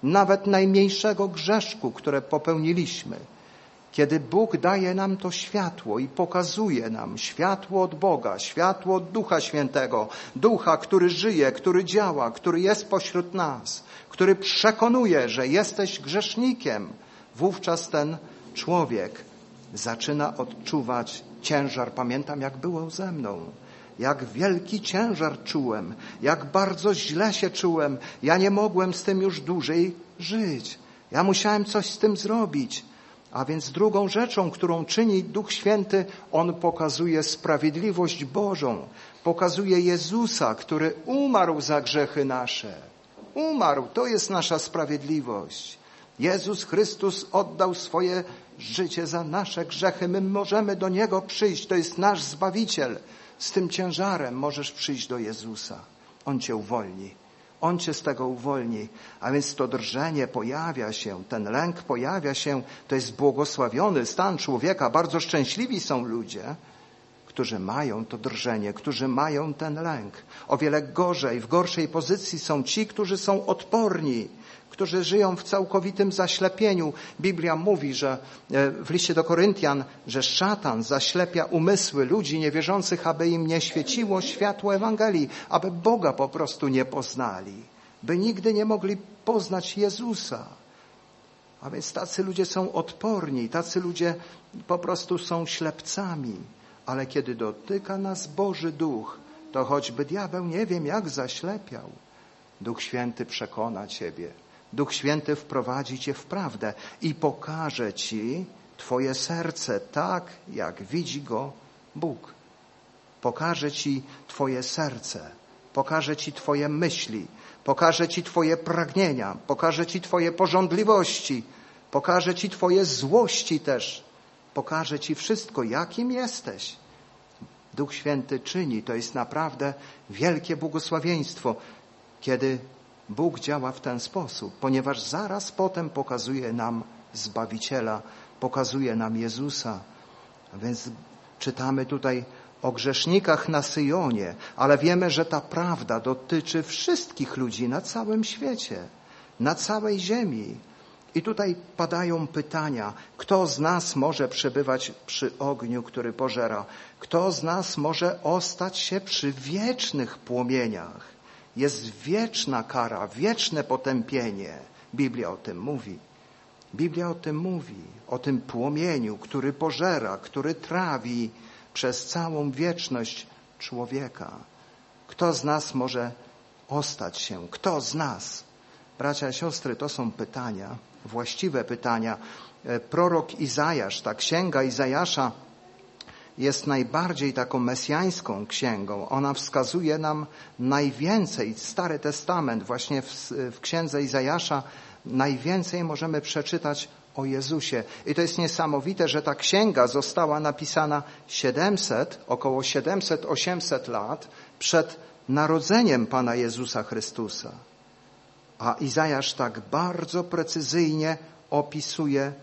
C: nawet najmniejszego grzeszku, które popełniliśmy. Kiedy Bóg daje nam to światło i pokazuje nam światło od Boga, światło od Ducha Świętego, Ducha, który żyje, który działa, który jest pośród nas, który przekonuje, że jesteś grzesznikiem, wówczas ten człowiek zaczyna odczuwać ciężar. Pamiętam, jak było ze mną. Jak wielki ciężar czułem, jak bardzo źle się czułem. Ja nie mogłem z tym już dłużej żyć. Ja musiałem coś z tym zrobić. A więc drugą rzeczą, którą czyni Duch Święty, On pokazuje sprawiedliwość Bożą. Pokazuje Jezusa, który umarł za grzechy nasze. Umarł, to jest nasza sprawiedliwość. Jezus Chrystus oddał swoje życie za nasze grzechy. My możemy do Niego przyjść. To jest nasz Zbawiciel. Z tym ciężarem możesz przyjść do Jezusa. On cię uwolni. On cię z tego uwolni. A więc to drżenie pojawia się, ten lęk pojawia się. To jest błogosławiony stan człowieka. Bardzo szczęśliwi są ludzie, którzy mają to drżenie, którzy mają ten lęk. O wiele gorzej, w gorszej pozycji są ci, którzy są odporni, którzy żyją w całkowitym zaślepieniu. Biblia mówi, że w liście do Koryntian, że szatan zaślepia umysły ludzi niewierzących, aby im nie świeciło światło Ewangelii, aby Boga po prostu nie poznali, by nigdy nie mogli poznać Jezusa. A więc tacy ludzie są odporni, tacy ludzie po prostu są ślepcami. Ale kiedy dotyka nas Boży Duch, to choćby diabeł nie wiem jak zaślepiał, Duch Święty przekona ciebie. Duch Święty wprowadzi cię w prawdę i pokaże ci twoje serce tak, jak widzi go Bóg. Pokaże ci twoje serce, pokaże ci twoje myśli, pokaże ci twoje pragnienia, pokaże ci twoje pożądliwości, pokaże ci twoje złości też. Pokaże ci wszystko, jakim jesteś. Duch Święty czyni, to jest naprawdę wielkie błogosławieństwo, kiedy Bóg działa w ten sposób, ponieważ zaraz potem pokazuje nam Zbawiciela, pokazuje nam Jezusa. A więc czytamy tutaj o grzesznikach na Syjonie, ale wiemy, że ta prawda dotyczy wszystkich ludzi na całym świecie, na całej ziemi. I tutaj padają pytania, kto z nas może przebywać przy ogniu, który pożera? Kto z nas może ostać się przy wiecznych płomieniach? Jest wieczna kara, wieczne potępienie. Biblia o tym mówi. Biblia o tym mówi, o tym płomieniu, który pożera, który trawi przez całą wieczność człowieka. Kto z nas może ostać się? Kto z nas? Bracia i siostry, to są pytania, właściwe pytania. Prorok Izajasz, ta księga Izajasza jest najbardziej taką mesjańską księgą. Ona wskazuje nam najwięcej, Stary Testament, właśnie w księdze Izajasza najwięcej możemy przeczytać o Jezusie. I to jest niesamowite, że ta księga została napisana około 700-800 lat przed narodzeniem Pana Jezusa Chrystusa. A Izajasz tak bardzo precyzyjnie opisuje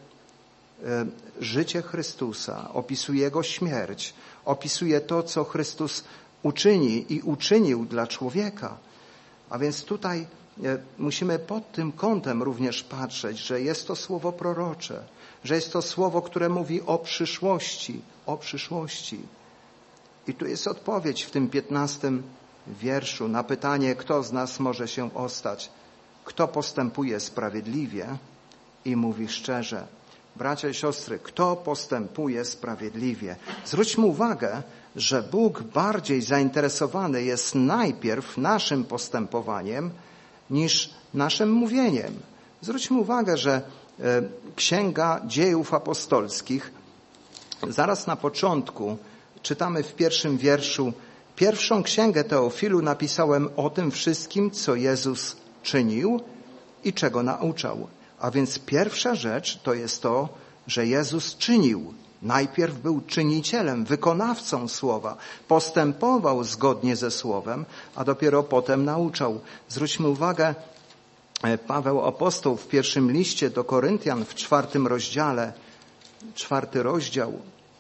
C: życie Chrystusa, opisuje Jego śmierć, opisuje to, co Chrystus uczyni i uczynił dla człowieka. A więc tutaj musimy pod tym kątem również patrzeć, że jest to słowo prorocze, że jest to słowo, które mówi o przyszłości, o przyszłości. I tu jest odpowiedź w tym 15 wierszu na pytanie, kto z nas może się ostać, kto postępuje sprawiedliwie i mówi szczerze. Bracia i siostry, kto postępuje sprawiedliwie? Zwróćmy uwagę, że Bóg bardziej zainteresowany jest najpierw naszym postępowaniem niż naszym mówieniem. Zwróćmy uwagę, że Księga Dziejów Apostolskich, zaraz na początku czytamy w 1 wierszu: pierwszą księgę Teofilu napisałem o tym wszystkim, co Jezus czynił i czego nauczał. A więc pierwsza rzecz to jest to, że Jezus czynił. Najpierw był czynicielem, wykonawcą słowa, postępował zgodnie ze słowem, a dopiero potem nauczał. Zwróćmy uwagę, Paweł apostoł w pierwszym liście do Koryntian w 4 rozdziale, 4 rozdział,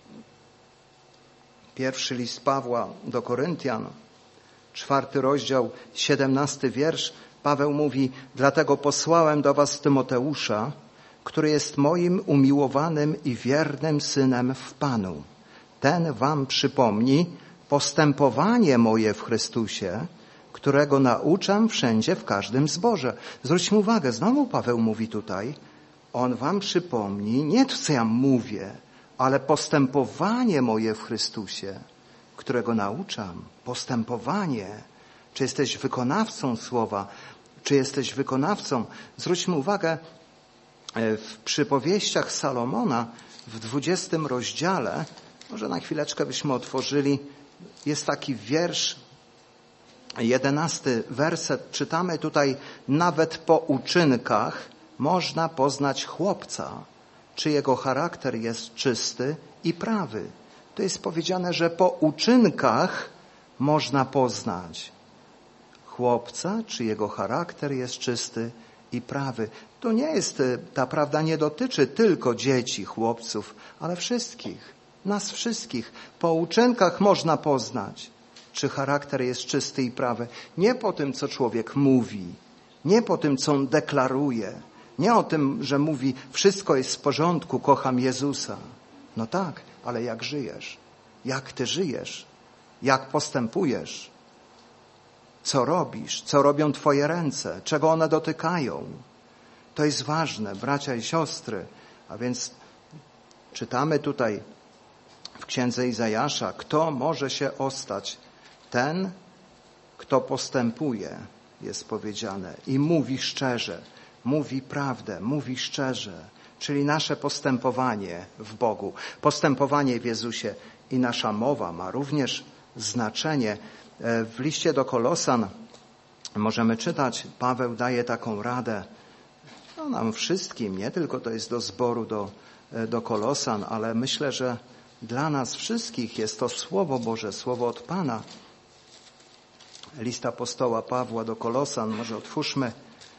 C: pierwszy list Pawła do Koryntian, 4 rozdział, 17 wiersz, Paweł mówi, dlatego posłałem do was Tymoteusza, który jest moim umiłowanym i wiernym synem w Panu. Ten wam przypomni postępowanie moje w Chrystusie, którego nauczam wszędzie w każdym zborze. Zwróćmy uwagę, znowu Paweł mówi tutaj, on wam przypomni nie to, co ja mówię, ale postępowanie moje w Chrystusie, którego nauczam. Postępowanie. Czy jesteś wykonawcą słowa? Czy jesteś wykonawcą? Zwróćmy uwagę, w przypowieściach Salomona w 20 rozdziale, może na chwileczkę byśmy otworzyli, jest taki wiersz, 11 werset. Czytamy tutaj, nawet po uczynkach można poznać chłopca, czy jego charakter jest czysty i prawy. To jest powiedziane, że po uczynkach można poznać chłopca, czy jego charakter jest czysty i prawy. To nie jest, ta prawda nie dotyczy tylko dzieci, chłopców, ale wszystkich, nas wszystkich. Po uczynkach można poznać, czy charakter jest czysty i prawy. Nie po tym, co człowiek mówi, nie po tym, co on deklaruje, nie o tym, że mówi, wszystko jest w porządku, kocham Jezusa. No tak, ale jak żyjesz? Jak ty żyjesz? Jak postępujesz? Co robisz? Co robią twoje ręce? Czego one dotykają? To jest ważne, bracia i siostry. A więc czytamy tutaj w księdze Izajasza, kto może się ostać? Ten, kto postępuje, jest powiedziane, i mówi szczerze, mówi prawdę, mówi szczerze, czyli nasze postępowanie w Bogu, postępowanie w Jezusie i nasza mowa ma również znaczenie. W liście do Kolosan możemy czytać, Paweł daje taką radę nam wszystkim, nie tylko to jest do zboru, do Kolosan, ale myślę, że dla nas wszystkich jest to Słowo Boże, Słowo od Pana. List apostoła Pawła do Kolosan, może otwórzmy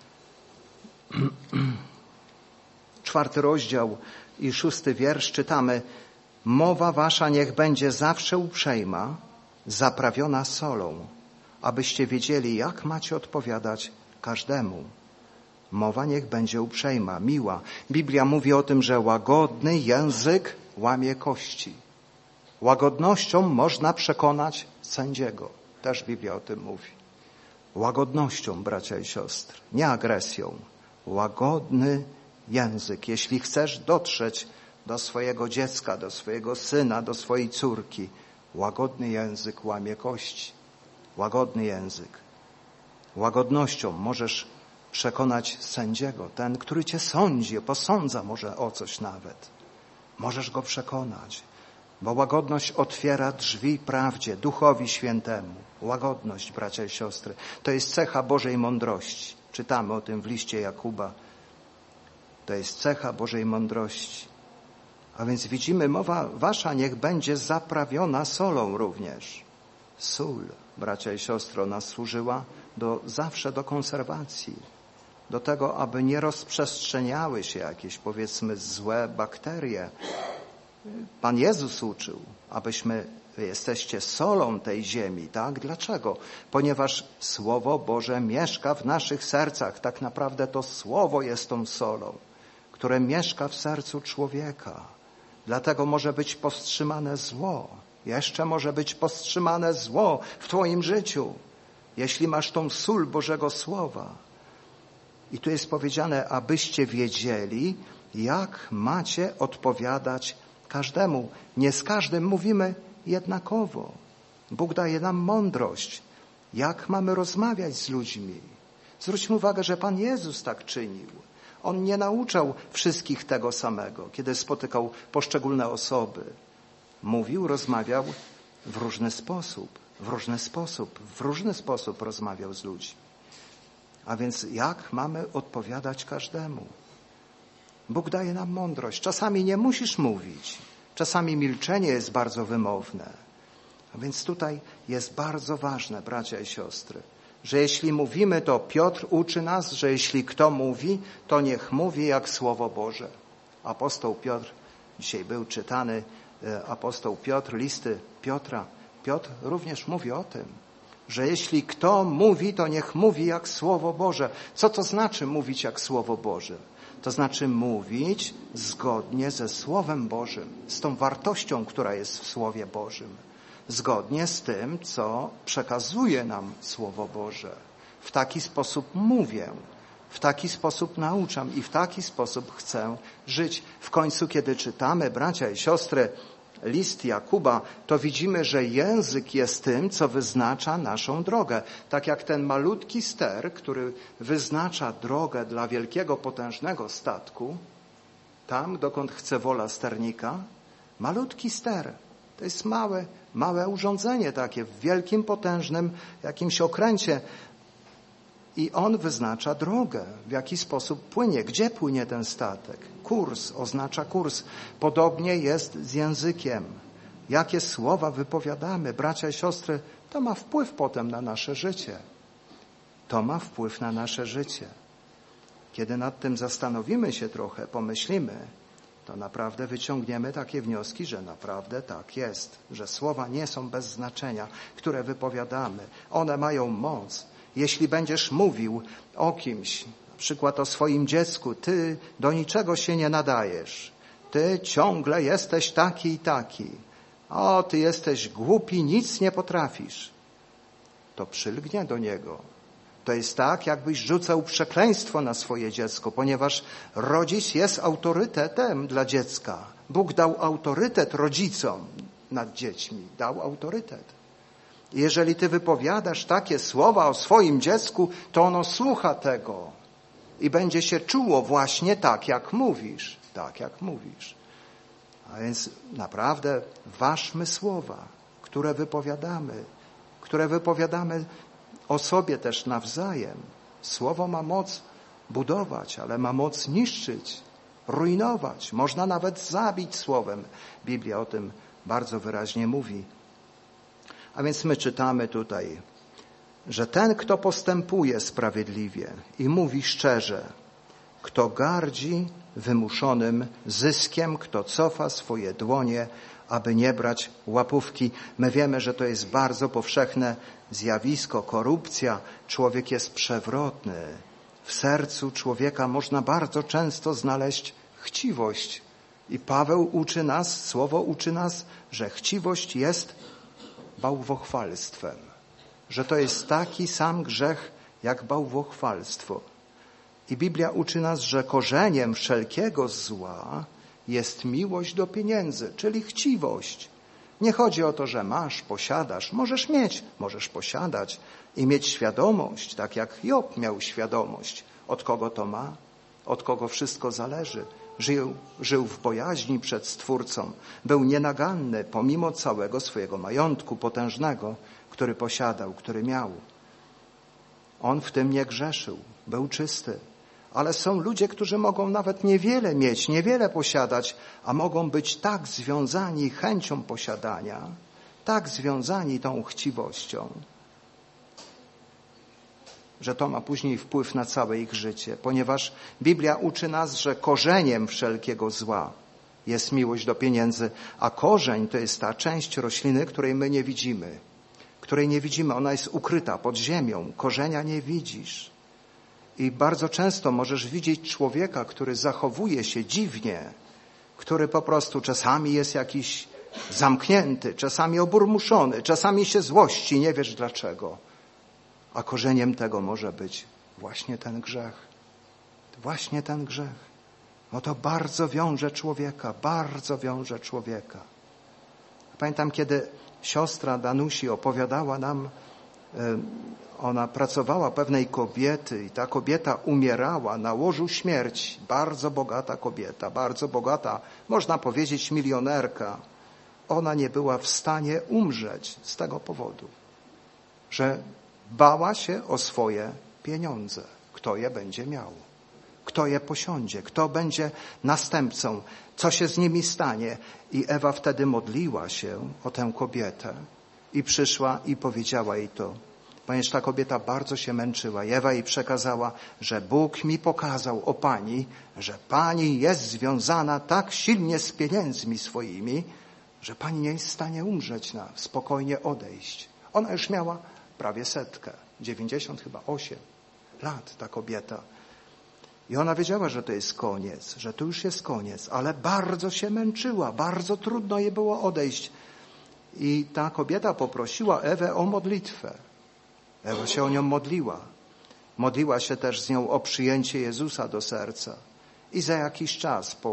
C: 4 rozdział i 6 wiersz, czytamy: mowa wasza niech będzie zawsze uprzejma, zaprawiona solą, abyście wiedzieli, jak macie odpowiadać każdemu. Mowa niech będzie uprzejma, miła. Biblia mówi o tym, że łagodny język łamie kości. Łagodnością można przekonać sędziego. Też Biblia o tym mówi. Łagodnością, bracia i siostry, nie agresją. Łagodny język. Jeśli chcesz dotrzeć do swojego dziecka, do swojego syna, do swojej córki, łagodny język łamie kości. Łagodny język. Łagodnością możesz przekonać sędziego, ten, który cię sądzi, posądza może o coś nawet. Możesz go przekonać, bo łagodność otwiera drzwi prawdzie, Duchowi Świętemu. Łagodność, bracia i siostry, to jest cecha Bożej mądrości. Czytamy o tym w liście Jakuba. To jest cecha Bożej mądrości. A więc widzimy, mowa wasza niech będzie zaprawiona solą również. Sól, bracia i siostry, ona służyła zawsze do konserwacji. Do tego, aby nie rozprzestrzeniały się jakieś, powiedzmy, złe bakterie. Pan Jezus uczył, jesteście solą tej ziemi, tak? Dlaczego? Ponieważ Słowo Boże mieszka w naszych sercach. Tak naprawdę to Słowo jest tą solą, które mieszka w sercu człowieka. Dlatego może być powstrzymane zło. Jeszcze może być powstrzymane zło w twoim życiu, jeśli masz tą sól Bożego Słowa. I tu jest powiedziane, abyście wiedzieli, jak macie odpowiadać każdemu. Nie z każdym mówimy jednakowo. Bóg daje nam mądrość, jak mamy rozmawiać z ludźmi. Zwróćmy uwagę, że Pan Jezus tak czynił. On nie nauczał wszystkich tego samego, kiedy spotykał poszczególne osoby. Mówił, rozmawiał w różny sposób rozmawiał z ludźmi. A więc jak mamy odpowiadać każdemu? Bóg daje nam mądrość. Czasami nie musisz mówić. Czasami milczenie jest bardzo wymowne. A więc tutaj jest bardzo ważne, bracia i siostry, że jeśli mówimy, to Piotr uczy nas, że jeśli kto mówi, to niech mówi jak Słowo Boże. Apostoł Piotr, dzisiaj był czytany apostoł Piotr, listy Piotra. Piotr również mówi o tym, że jeśli kto mówi, to niech mówi jak Słowo Boże. Co to znaczy mówić jak Słowo Boże? To znaczy mówić zgodnie ze Słowem Bożym, z tą wartością, która jest w Słowie Bożym, zgodnie z tym, co przekazuje nam Słowo Boże. W taki sposób mówię, w taki sposób nauczam i w taki sposób chcę żyć. W końcu, kiedy czytamy, bracia i siostry, list Jakuba, to widzimy, że język jest tym, co wyznacza naszą drogę. Tak jak ten malutki ster, który wyznacza drogę dla wielkiego, potężnego statku, tam, dokąd chce wola sternika, malutki ster. To jest małe urządzenie takie w wielkim, potężnym jakimś okręcie. I on wyznacza drogę, w jaki sposób płynie, gdzie płynie ten statek. Kurs oznacza kurs. Podobnie jest z językiem. Jakie słowa wypowiadamy, bracia i siostry, to ma wpływ potem na nasze życie. To ma wpływ na nasze życie. Kiedy nad tym zastanowimy się trochę, pomyślimy, to naprawdę wyciągniemy takie wnioski, że naprawdę tak jest, że słowa nie są bez znaczenia, które wypowiadamy. One mają moc. Jeśli będziesz mówił o kimś, na przykład o swoim dziecku, ty do niczego się nie nadajesz, ty ciągle jesteś taki i taki, o, ty jesteś głupi, nic nie potrafisz, to przylgnie do niego. To jest tak, jakbyś rzucał przekleństwo na swoje dziecko, ponieważ rodzic jest autorytetem dla dziecka. Bóg dał autorytet rodzicom nad dziećmi, dał autorytet. Jeżeli ty wypowiadasz takie słowa o swoim dziecku, to ono słucha tego i będzie się czuło właśnie tak, jak mówisz. Tak, jak mówisz. A więc naprawdę ważmy słowa, które wypowiadamy o sobie też nawzajem. Słowo ma moc budować, ale ma moc niszczyć, rujnować. Można nawet zabić słowem. Biblia o tym bardzo wyraźnie mówi. A więc my czytamy tutaj, że ten, kto postępuje sprawiedliwie i mówi szczerze, kto gardzi wymuszonym zyskiem, kto cofa swoje dłonie, aby nie brać łapówki. My wiemy, że to jest bardzo powszechne zjawisko, korupcja. Człowiek jest przewrotny. W sercu człowieka można bardzo często znaleźć chciwość. I Paweł uczy nas, Słowo uczy nas, że chciwość jest bałwochwalstwem. Że to jest taki sam grzech jak bałwochwalstwo. I Biblia uczy nas, że korzeniem wszelkiego zła jest miłość do pieniędzy, czyli chciwość. Nie chodzi o to, że masz, posiadasz. Możesz mieć, możesz posiadać i mieć świadomość, tak jak Job miał świadomość, od kogo to ma, od kogo wszystko zależy. Żył w bojaźni przed Stwórcą. Był nienaganny pomimo całego swojego majątku potężnego, który posiadał, który miał. On w tym nie grzeszył, był czysty. Ale są ludzie, którzy mogą nawet niewiele mieć, niewiele posiadać, a mogą być tak związani chęcią posiadania, tak związani tą chciwością, że to ma później wpływ na całe ich życie, ponieważ Biblia uczy nas, że korzeniem wszelkiego zła jest miłość do pieniędzy, a korzeń to jest ta część rośliny, której my nie widzimy. Ona jest ukryta pod ziemią, korzenia nie widzisz. I bardzo często możesz widzieć człowieka, który zachowuje się dziwnie, który po prostu czasami jest jakiś zamknięty, czasami oburmuszony, czasami się złości, nie wiesz dlaczego. A korzeniem tego może być właśnie ten grzech. Właśnie ten grzech. No to bardzo wiąże człowieka. Pamiętam, kiedy siostra Danusi opowiadała nam, ona pracowała pewnej kobiety i ta kobieta umierała na łożu śmierci. Bardzo bogata kobieta, bardzo bogata, można powiedzieć milionerka. Ona nie była w stanie umrzeć z tego powodu, że bała się o swoje pieniądze. Kto je będzie miał? Kto je posiądzie? Kto będzie następcą? Co się z nimi stanie? I Ewa wtedy modliła się o tę kobietę i przyszła i powiedziała jej to. Ponieważ ta kobieta bardzo się męczyła. I Ewa jej przekazała, że Bóg mi pokazał o pani, że pani jest związana tak silnie z pieniędzmi swoimi, że pani nie jest w stanie umrzeć, spokojnie odejść. Ona już miała prawie 100, 90 chyba 8 lat ta kobieta. I ona wiedziała, że to jest koniec, że to już jest koniec, ale bardzo się męczyła, bardzo trudno jej było odejść. I ta kobieta poprosiła Ewę o modlitwę. Ewa się o nią modliła. Modliła się też z nią o przyjęcie Jezusa do serca. I za jakiś czas, po,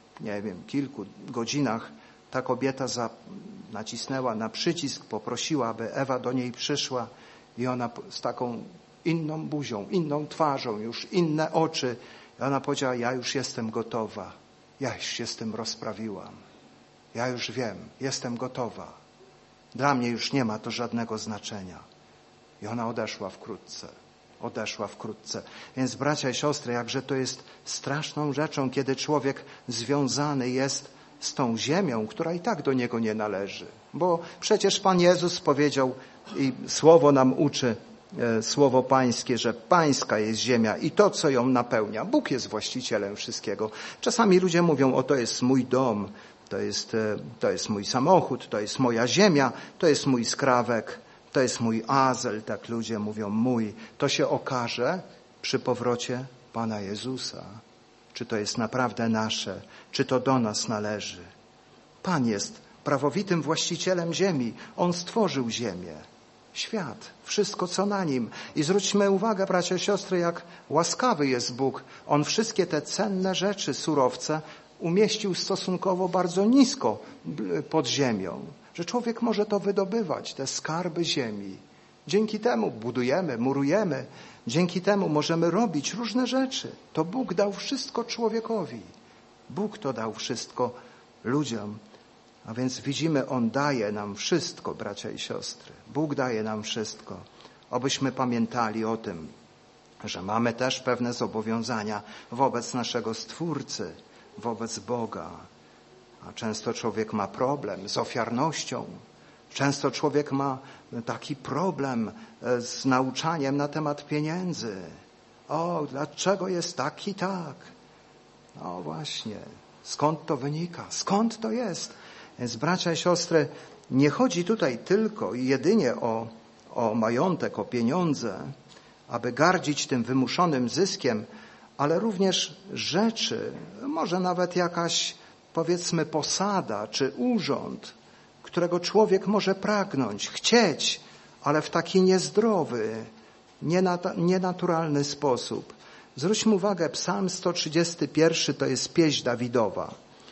C: kilku godzinach, ta kobieta nacisnęła na przycisk, poprosiła, aby Ewa do niej przyszła i ona z taką inną buzią, inną twarzą, już inne oczy. I ona powiedziała, ja już jestem gotowa. Ja już się z tym rozprawiłam. Ja już wiem, jestem gotowa. Dla mnie już nie ma to żadnego znaczenia. I ona odeszła wkrótce. Odeszła wkrótce. Więc bracia i siostry, jakże to jest straszną rzeczą, kiedy człowiek związany jest z tą ziemią, która i tak do niego nie należy. Bo przecież Pan Jezus powiedział i Słowo nam uczy, Słowo Pańskie, że Pańska jest ziemia i to, co ją napełnia. Bóg jest właścicielem wszystkiego. Czasami ludzie mówią, o to jest mój dom, to jest mój samochód, to jest moja ziemia, to jest mój skrawek, to jest mój azyl, tak ludzie mówią, mój. To się okaże przy powrocie Pana Jezusa. Czy to jest naprawdę nasze, czy to do nas należy. Pan jest prawowitym właścicielem ziemi. On stworzył ziemię, świat, wszystko co na nim. I zwróćmy uwagę, bracia i siostry, jak łaskawy jest Bóg. On wszystkie te cenne rzeczy, surowce umieścił stosunkowo bardzo nisko pod ziemią. Że człowiek może to wydobywać, te skarby ziemi. Dzięki temu budujemy, murujemy. Dzięki temu możemy robić różne rzeczy. To Bóg dał wszystko człowiekowi. Bóg to dał wszystko ludziom. A więc widzimy, On daje nam wszystko, bracia i siostry. Bóg daje nam wszystko. Obyśmy pamiętali o tym, że mamy też pewne zobowiązania wobec naszego Stwórcy, wobec Boga. A często człowiek ma problem z ofiarnością. Często człowiek ma taki problem z nauczaniem na temat pieniędzy. O, dlaczego jest tak i tak? No właśnie, skąd to wynika? Skąd to jest? Więc bracia i siostry, nie chodzi tutaj tylko i jedynie o majątek, o pieniądze, aby gardzić tym wymuszonym zyskiem, ale również rzeczy, może nawet jakaś, powiedzmy, posada czy urząd, którego człowiek może pragnąć, chcieć, ale w taki niezdrowy, nienaturalny sposób. Zwróćmy uwagę, Psalm 131 to jest pieśń Dawidowa.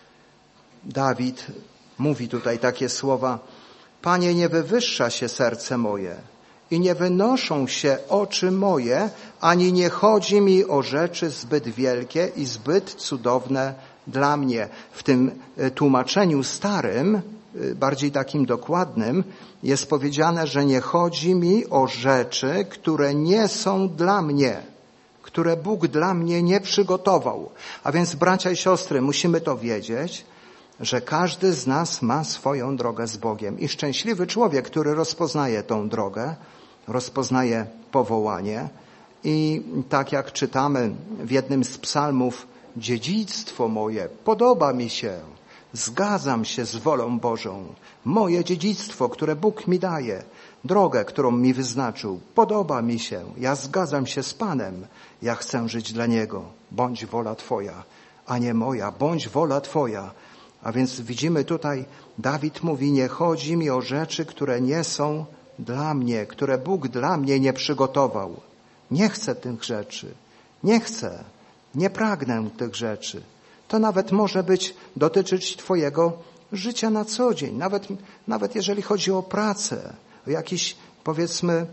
C: Dawid mówi tutaj takie słowa: Panie, nie wywyższa się serce moje i nie wynoszą się oczy moje, ani nie chodzi mi o rzeczy zbyt wielkie i zbyt cudowne dla mnie. W tym tłumaczeniu starym, bardziej takim dokładnym, jest powiedziane, że nie chodzi mi o rzeczy, które nie są dla mnie, które Bóg dla mnie nie przygotował. A więc, bracia i siostry, musimy to wiedzieć, że każdy z nas ma swoją drogę z Bogiem. I szczęśliwy człowiek, który rozpoznaje tą drogę, rozpoznaje powołanie i tak jak czytamy w jednym z psalmów, dziedzictwo moje podoba mi się, zgadzam się z wolą Bożą. Moje dziedzictwo, które Bóg mi daje, drogę, którą mi wyznaczył, podoba mi się. Ja zgadzam się z Panem. Ja chcę żyć dla Niego. Bądź wola Twoja, a nie moja. Bądź wola Twoja. A więc widzimy tutaj, Dawid mówi, nie chodzi mi o rzeczy, które nie są dla mnie, które Bóg dla mnie nie przygotował. Nie chcę tych rzeczy. Nie chcę. Nie pragnę tych rzeczy. To nawet może dotyczyć Twojego życia na co dzień. Nawet jeżeli chodzi o pracę, o jakieś, powiedzmy,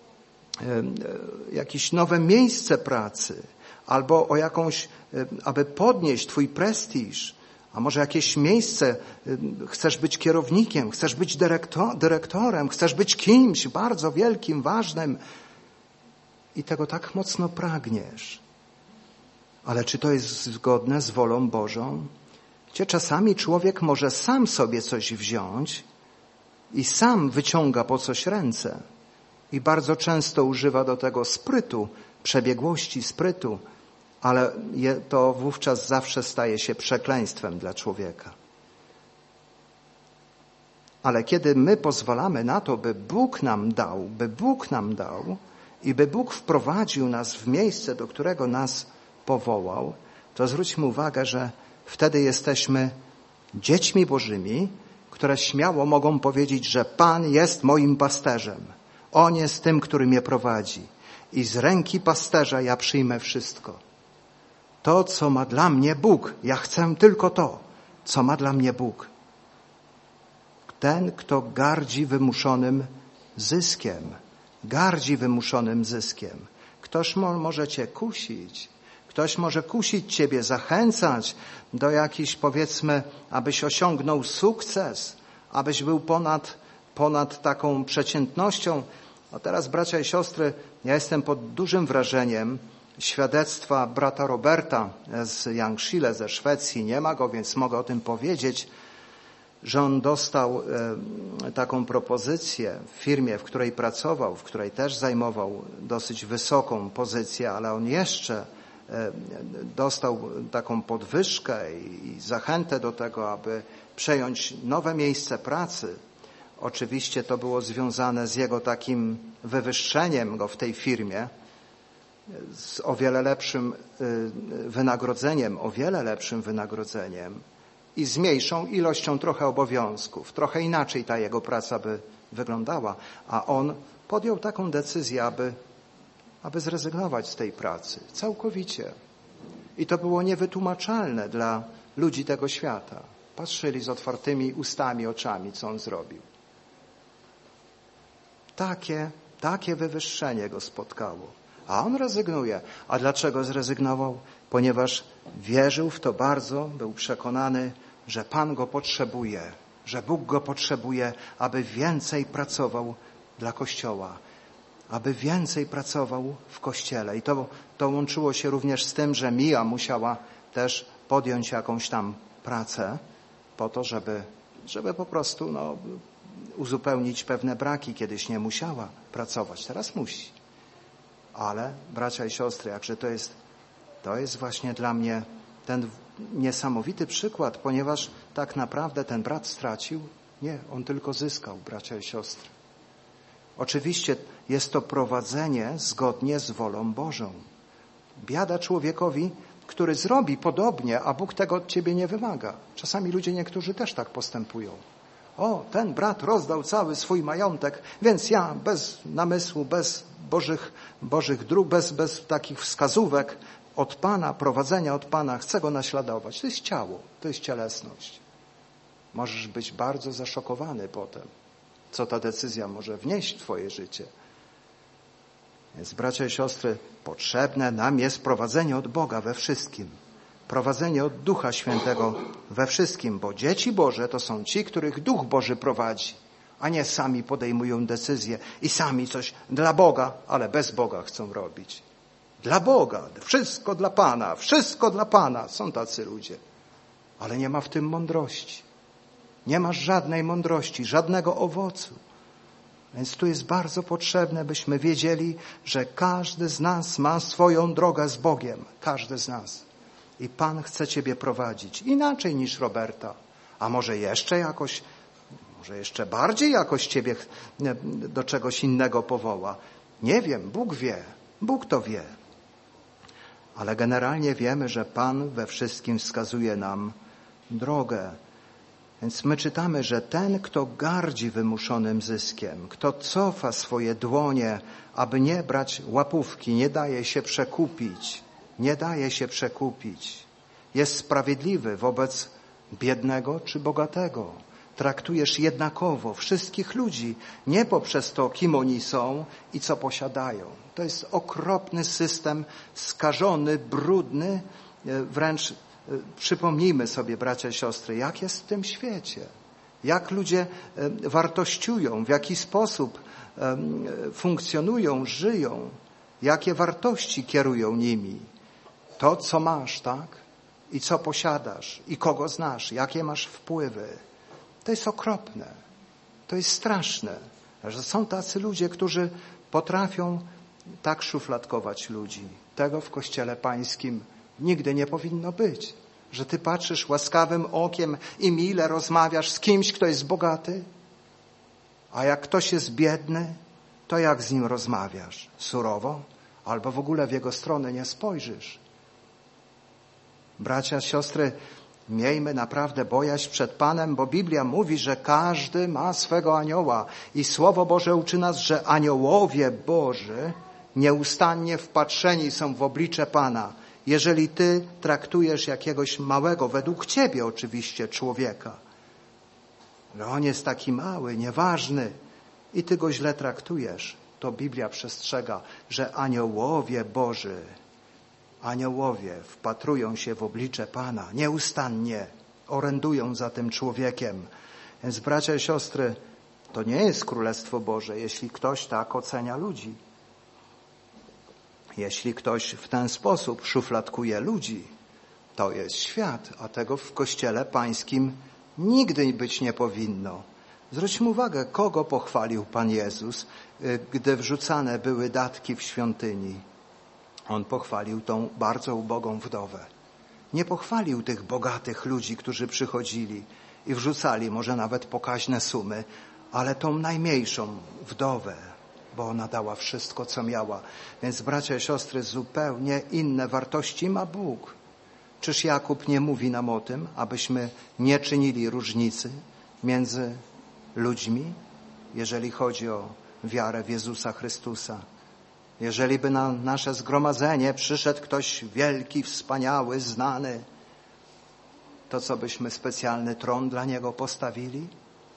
C: jakieś nowe miejsce pracy, albo o jakąś, aby podnieść Twój prestiż, a może jakieś miejsce, chcesz być kierownikiem, chcesz być dyrektorem, chcesz być kimś bardzo wielkim, ważnym i tego tak mocno pragniesz. Ale czy to jest zgodne z wolą Bożą? Gdzie czasami człowiek może sam sobie coś wziąć i sam wyciąga po coś ręce i bardzo często używa do tego sprytu, przebiegłości sprytu, ale to wówczas zawsze staje się przekleństwem dla człowieka. Ale kiedy my pozwalamy na to, by Bóg nam dał i by Bóg wprowadził nas w miejsce, do którego nas powołał, to zwróćmy uwagę, że wtedy jesteśmy dziećmi Bożymi, które śmiało mogą powiedzieć, że Pan jest moim pasterzem. On jest tym, który mnie prowadzi. I z ręki pasterza ja przyjmę wszystko. To, co ma dla mnie Bóg. Ja chcę tylko to, co ma dla mnie Bóg. Ten, kto gardzi wymuszonym zyskiem. Ktoś może cię kusić. Ktoś może kusić ciebie, zachęcać do jakichś, powiedzmy, abyś osiągnął sukces, abyś był ponad taką przeciętnością. A teraz, bracia i siostry, ja jestem pod dużym wrażeniem świadectwa brata Roberta z Ljungskile ze Szwecji. Nie ma go, więc mogę o tym powiedzieć, że on dostał taką propozycję w firmie, w której pracował, w której też zajmował dosyć wysoką pozycję, ale on jeszcze dostał taką podwyżkę i zachętę do tego, aby przejąć nowe miejsce pracy. Oczywiście to było związane z jego takim wywyższeniem go w tej firmie, z o wiele lepszym wynagrodzeniem i z mniejszą ilością trochę obowiązków. Trochę inaczej ta jego praca by wyglądała, a on podjął taką decyzję, aby zrezygnować z tej pracy całkowicie. I to było niewytłumaczalne dla ludzi tego świata. Patrzyli z otwartymi ustami, oczami, co on zrobił. Takie wywyższenie go spotkało. A on rezygnuje. A dlaczego zrezygnował? Ponieważ wierzył w to bardzo, był przekonany, że Pan go potrzebuje, że Bóg go potrzebuje, aby więcej pracował dla Kościoła, aby więcej pracował w Kościele. I to łączyło się również z tym, że Mia musiała też podjąć jakąś tam pracę po to, żeby po prostu uzupełnić pewne braki. Kiedyś nie musiała pracować, teraz musi. Ale, bracia i siostry, jakże to jest właśnie dla mnie ten niesamowity przykład, ponieważ tak naprawdę ten brat stracił? Nie, on tylko zyskał, bracia i siostry. Oczywiście jest to prowadzenie zgodnie z wolą Bożą. Biada człowiekowi, który zrobi podobnie, a Bóg tego od ciebie nie wymaga. Czasami ludzie niektórzy też tak postępują. O, ten brat rozdał cały swój majątek, więc ja bez namysłu, bez Bożych dróg, bez takich wskazówek od Pana, prowadzenia od Pana, chcę go naśladować. To jest ciało, to jest cielesność. Możesz być bardzo zaszokowany potem, co ta decyzja może wnieść w twoje życie. Więc, bracia i siostry, potrzebne nam jest prowadzenie od Boga we wszystkim. Prowadzenie od Ducha Świętego we wszystkim, bo dzieci Boże to są ci, których Duch Boży prowadzi, a nie sami podejmują decyzje i sami coś dla Boga, ale bez Boga chcą robić. Dla Boga, wszystko dla Pana, wszystko dla Pana. Są tacy ludzie, ale nie ma w tym mądrości. Nie masz żadnej mądrości, żadnego owocu. Więc tu jest bardzo potrzebne, byśmy wiedzieli, że każdy z nas ma swoją drogę z Bogiem. Każdy z nas. I Pan chce ciebie prowadzić inaczej niż Roberta. A może jeszcze jakoś, może jeszcze bardziej jakoś ciebie do czegoś innego powoła. Nie wiem, Bóg wie. Bóg to wie. Ale generalnie wiemy, że Pan we wszystkim wskazuje nam drogę. Więc my czytamy, że ten, kto gardzi wymuszonym zyskiem, kto cofa swoje dłonie, aby nie brać łapówki, nie daje się przekupić, jest sprawiedliwy wobec biednego czy bogatego. Traktujesz jednakowo wszystkich ludzi, nie poprzez to, kim oni są i co posiadają. To jest okropny system, skażony, brudny, wręcz przypomnijmy sobie, bracia i siostry, jak jest w tym świecie. Jak ludzie wartościują, w jaki sposób funkcjonują, żyją, jakie wartości kierują nimi. To, co masz, tak? I co posiadasz, i kogo znasz, jakie masz wpływy. To jest okropne. To jest straszne, że są tacy ludzie, którzy potrafią tak szufladkować ludzi. Tego w Kościele Pańskim nigdy nie powinno być. Że ty patrzysz łaskawym okiem i mile rozmawiasz z kimś, kto jest bogaty. A jak ktoś jest biedny, to jak z nim rozmawiasz? Surowo? Albo w ogóle w jego stronę nie spojrzysz? Bracia, siostry, miejmy naprawdę bojaźń przed Panem, bo Biblia mówi, że każdy ma swego anioła. I Słowo Boże uczy nas, że aniołowie Boży nieustannie wpatrzeni są w oblicze Pana. Jeżeli ty traktujesz jakiegoś małego, według ciebie oczywiście, człowieka, że on jest taki mały, nieważny i ty go źle traktujesz, to Biblia przestrzega, że aniołowie Boży, aniołowie wpatrują się w oblicze Pana, nieustannie orędują za tym człowiekiem. Więc bracia i siostry, to nie jest Królestwo Boże, jeśli ktoś tak ocenia ludzi. Jeśli ktoś w ten sposób szufladkuje ludzi, to jest świat, a tego w Kościele Pańskim nigdy być nie powinno. Zwróćmy uwagę, kogo pochwalił Pan Jezus, gdy wrzucane były datki w świątyni. On pochwalił tą bardzo ubogą wdowę. Nie pochwalił tych bogatych ludzi, którzy przychodzili i wrzucali może nawet pokaźne sumy, ale tą najmniejszą wdowę, bo ona dała wszystko, co miała. Więc bracia i siostry, zupełnie inne wartości ma Bóg. Czyż Jakub nie mówi nam o tym, abyśmy nie czynili różnicy między ludźmi, jeżeli chodzi o wiarę w Jezusa Chrystusa? Jeżeli by na nasze zgromadzenie przyszedł ktoś wielki, wspaniały, znany, to co byśmy specjalny tron dla niego postawili?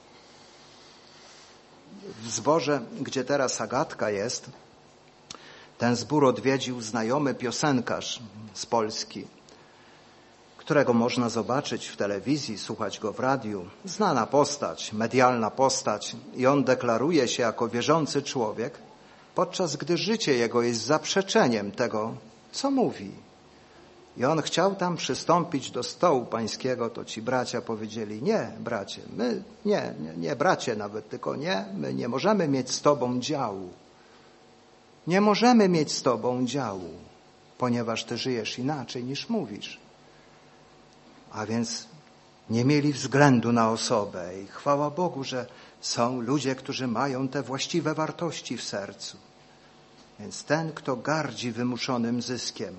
C: W zborze, gdzie teraz Agatka jest, ten zbór odwiedził znajomy piosenkarz z Polski, którego można zobaczyć w telewizji, słuchać go w radiu. Znana postać, medialna postać i on deklaruje się jako wierzący człowiek, podczas gdy życie jego jest zaprzeczeniem tego, co mówi. I on chciał tam przystąpić do stołu pańskiego, to ci bracia powiedzieli, nie bracie, my nie bracie nawet, tylko my nie możemy mieć z tobą działu. Nie możemy mieć z tobą działu, ponieważ ty żyjesz inaczej niż mówisz. A więc nie mieli względu na osobę i chwała Bogu, że są ludzie, którzy mają te właściwe wartości w sercu. Więc ten, kto gardzi wymuszonym zyskiem,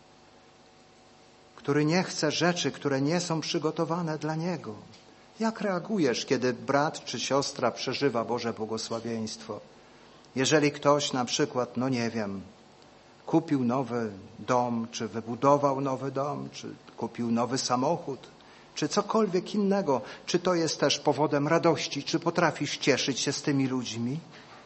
C: który nie chce rzeczy, które nie są przygotowane dla niego. Jak reagujesz, kiedy brat czy siostra przeżywa Boże błogosławieństwo? Jeżeli ktoś na przykład, kupił nowy dom, czy wybudował nowy dom, czy kupił nowy samochód, czy cokolwiek innego, czy to jest też powodem radości, czy potrafisz cieszyć się z tymi ludźmi?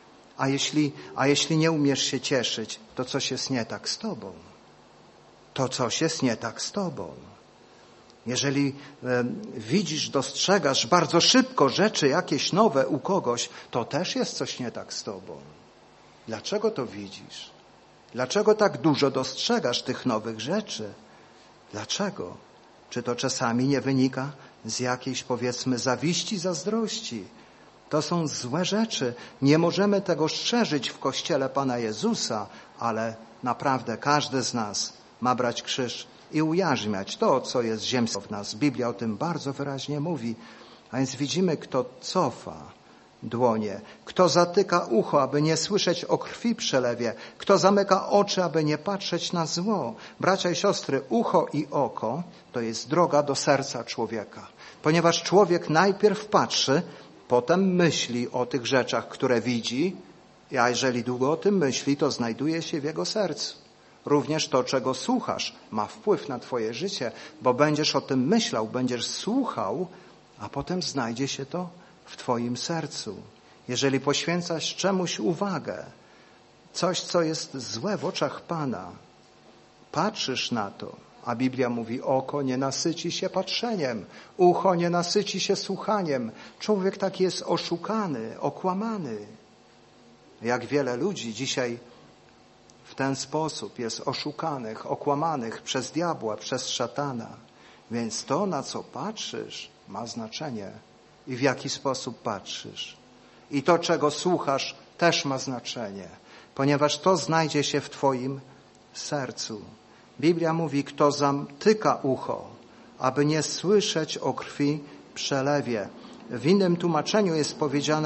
C: A jeśli nie umiesz się cieszyć, to coś jest nie tak z tobą. To coś jest nie tak z tobą. Jeżeli widzisz, dostrzegasz bardzo szybko rzeczy jakieś nowe u kogoś, to też jest coś nie tak z tobą. Dlaczego to widzisz? Dlaczego tak dużo dostrzegasz tych nowych rzeczy? Dlaczego? Czy to czasami nie wynika z jakiejś, powiedzmy, zawiści, zazdrości? To są złe rzeczy. Nie możemy tego szerzyć w Kościele Pana Jezusa, ale naprawdę każdy z nas ma brać krzyż i ujarzmiać to, co jest ziemskie w nas. Biblia o tym bardzo wyraźnie mówi. A więc widzimy, kto cofa dłonie, kto zatyka ucho, aby nie słyszeć o krwi przelewie, kto zamyka oczy, aby nie patrzeć na zło. Bracia i siostry, ucho i oko to jest droga do serca człowieka. Ponieważ człowiek najpierw patrzy, potem myśli o tych rzeczach, które widzi, a jeżeli długo o tym myśli, to znajduje się w jego sercu. Również to, czego słuchasz, ma wpływ na twoje życie, bo będziesz o tym myślał, będziesz słuchał, a potem znajdzie się to w twoim sercu. Jeżeli poświęcasz czemuś uwagę, coś, co jest złe w oczach Pana, patrzysz na to, a Biblia mówi, oko nie nasyci się patrzeniem, ucho nie nasyci się słuchaniem. Człowiek taki jest oszukany, okłamany. Jak wiele ludzi dzisiaj w ten sposób jest oszukanych, okłamanych przez diabła, przez szatana. Więc to, na co patrzysz, ma znaczenie. I w jaki sposób patrzysz. I to, czego słuchasz, też ma znaczenie. Ponieważ to znajdzie się w twoim sercu. Biblia mówi, kto zamyka ucho, aby nie słyszeć o krwi przelewie. W innym tłumaczeniu jest powiedziane,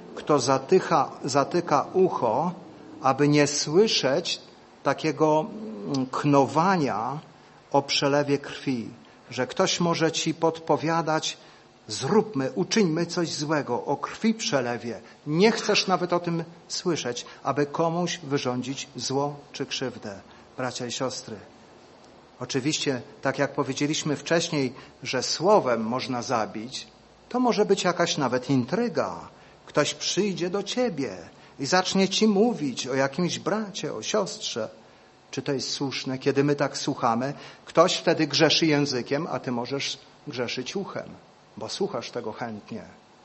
C: kto zatyka ucho, aby nie słyszeć takiego knowania o przelewie krwi, że ktoś może ci podpowiadać, zróbmy, uczyńmy coś złego, o krwi przelewie. Nie chcesz nawet o tym słyszeć, aby komuś wyrządzić zło czy krzywdę. Bracia i siostry, oczywiście, tak jak powiedzieliśmy wcześniej, że słowem można zabić, to może być jakaś nawet intryga. Ktoś przyjdzie do ciebie i zacznie ci mówić o jakimś bracie, o siostrze. Czy to jest słuszne, kiedy my tak słuchamy? Ktoś wtedy grzeszy językiem, a ty możesz grzeszyć uchem, bo słuchasz tego chętnie.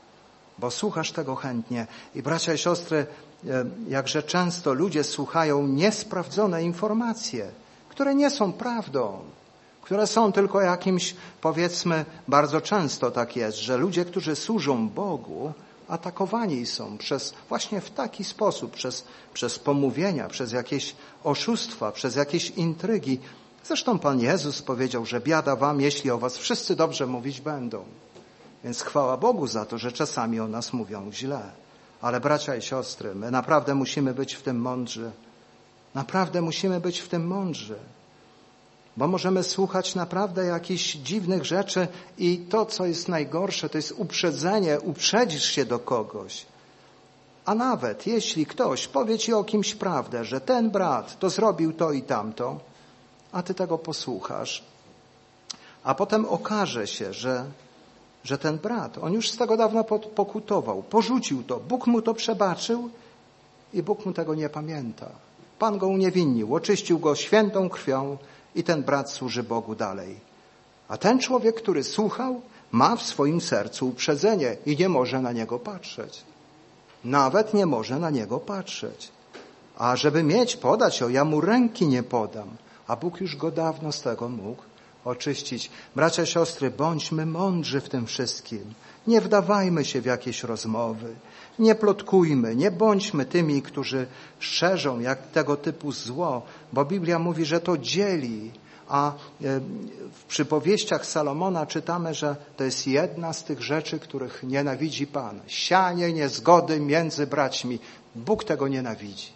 C: I bracia i siostry, jakże często ludzie słuchają niesprawdzone informacje, które nie są prawdą, które są tylko jakimś, powiedzmy, bardzo często tak jest, że ludzie, którzy służą Bogu, atakowani są właśnie w taki sposób, przez pomówienia, przez jakieś oszustwa, przez jakieś intrygi. Zresztą Pan Jezus powiedział, że biada wam, jeśli o was wszyscy dobrze mówić będą. Więc chwała Bogu za to, że czasami o nas mówią źle. Ale bracia i siostry, my naprawdę musimy być w tym mądrzy. Bo możemy słuchać naprawdę jakichś dziwnych rzeczy i to, co jest najgorsze, to jest uprzedzenie, uprzedzisz się do kogoś. A nawet jeśli ktoś powie ci o kimś prawdę, że ten brat to zrobił to i tamto, a ty tego posłuchasz, a potem okaże się, że ten brat, on już z tego dawno pokutował, porzucił to, Bóg mu to przebaczył i Bóg mu tego nie pamięta. Pan go uniewinnił, oczyścił go świętą krwią i ten brat służy Bogu dalej. A ten człowiek, który słuchał, ma w swoim sercu uprzedzenie i nie może na niego patrzeć. Nawet nie może na niego patrzeć. A żeby podać, ja mu ręki nie podam. A Bóg już go dawno z tego mógł oczyścić. Bracia i siostry, bądźmy mądrzy w tym wszystkim. Nie wdawajmy się w jakieś rozmowy. Nie plotkujmy, nie bądźmy tymi, którzy szerzą jak tego typu zło, bo Biblia mówi, że to dzieli. A w przypowieściach Salomona czytamy, że to jest jedna z tych rzeczy, których nienawidzi Pan. Sianie niezgody między braćmi. Bóg tego nienawidzi.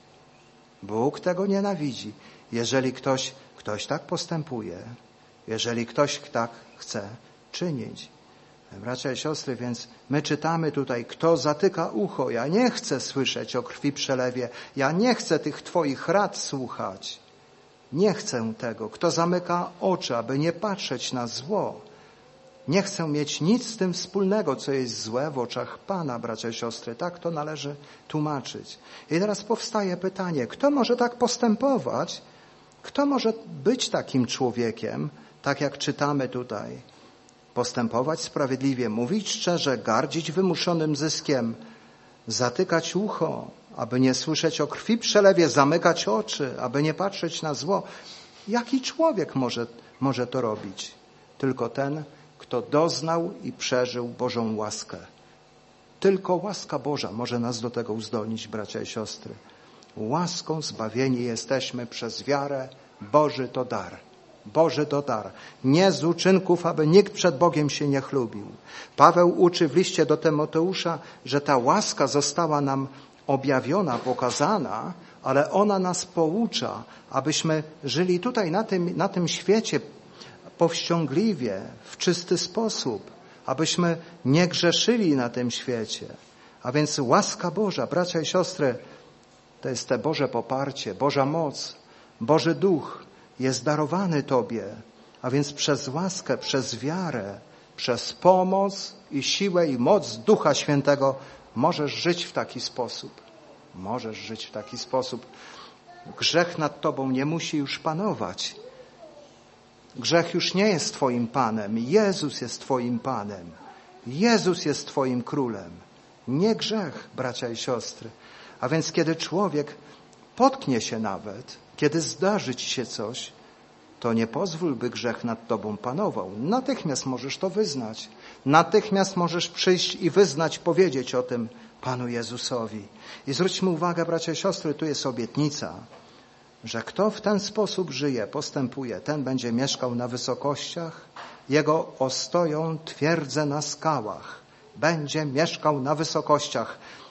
C: Jeżeli ktoś tak postępuje, jeżeli ktoś tak chce czynić. Bracia i siostry, więc my czytamy tutaj, kto zatyka ucho. Ja nie chcę słyszeć o krwi przelewie. Ja nie chcę tych Twoich rad słuchać. Nie chcę tego. Kto zamyka oczy, aby nie patrzeć na zło. Nie chcę mieć nic z tym wspólnego, co jest złe w oczach Pana, bracia i siostry. Tak to należy tłumaczyć. I teraz powstaje pytanie, kto może tak postępować? Kto może być takim człowiekiem, tak jak czytamy tutaj? Postępować sprawiedliwie, mówić szczerze, gardzić wymuszonym zyskiem, zatykać ucho, aby nie słyszeć o krwi przelewie, zamykać oczy, aby nie patrzeć na zło. Jaki człowiek może to robić? Tylko ten, kto doznał i przeżył Bożą łaskę. Tylko łaska Boża może nas do tego uzdolnić, bracia i siostry. Łaską zbawieni jesteśmy przez wiarę. Boży to dar. Nie z uczynków, aby nikt przed Bogiem się nie chlubił. Paweł uczy w liście do Tymoteusza, że ta łaska została nam objawiona, pokazana, ale ona nas poucza, abyśmy żyli tutaj na tym świecie powściągliwie, w czysty sposób, abyśmy nie grzeszyli na tym świecie. A więc łaska Boża, bracia i siostry, to jest te Boże poparcie, Boża moc, Boży Duch jest darowany Tobie, a więc przez łaskę, przez wiarę, przez pomoc i siłę i moc Ducha Świętego możesz żyć w taki sposób. Grzech nad Tobą nie musi już panować. Grzech już nie jest Twoim Panem. Jezus jest Twoim Panem. Jezus jest Twoim Królem. Nie grzech, bracia i siostry. A więc kiedy człowiek potknie się nawet, kiedy zdarzy ci się coś, to nie pozwól, by grzech nad tobą panował. Natychmiast możesz to wyznać. Natychmiast możesz przyjść i wyznać, powiedzieć o tym Panu Jezusowi. I zwróćmy uwagę, bracia i siostry, tu jest obietnica, że kto w ten sposób żyje, postępuje, ten będzie mieszkał na wysokościach, jego ostoją twierdzę na skałach. Będzie mieszkał na wysokościach.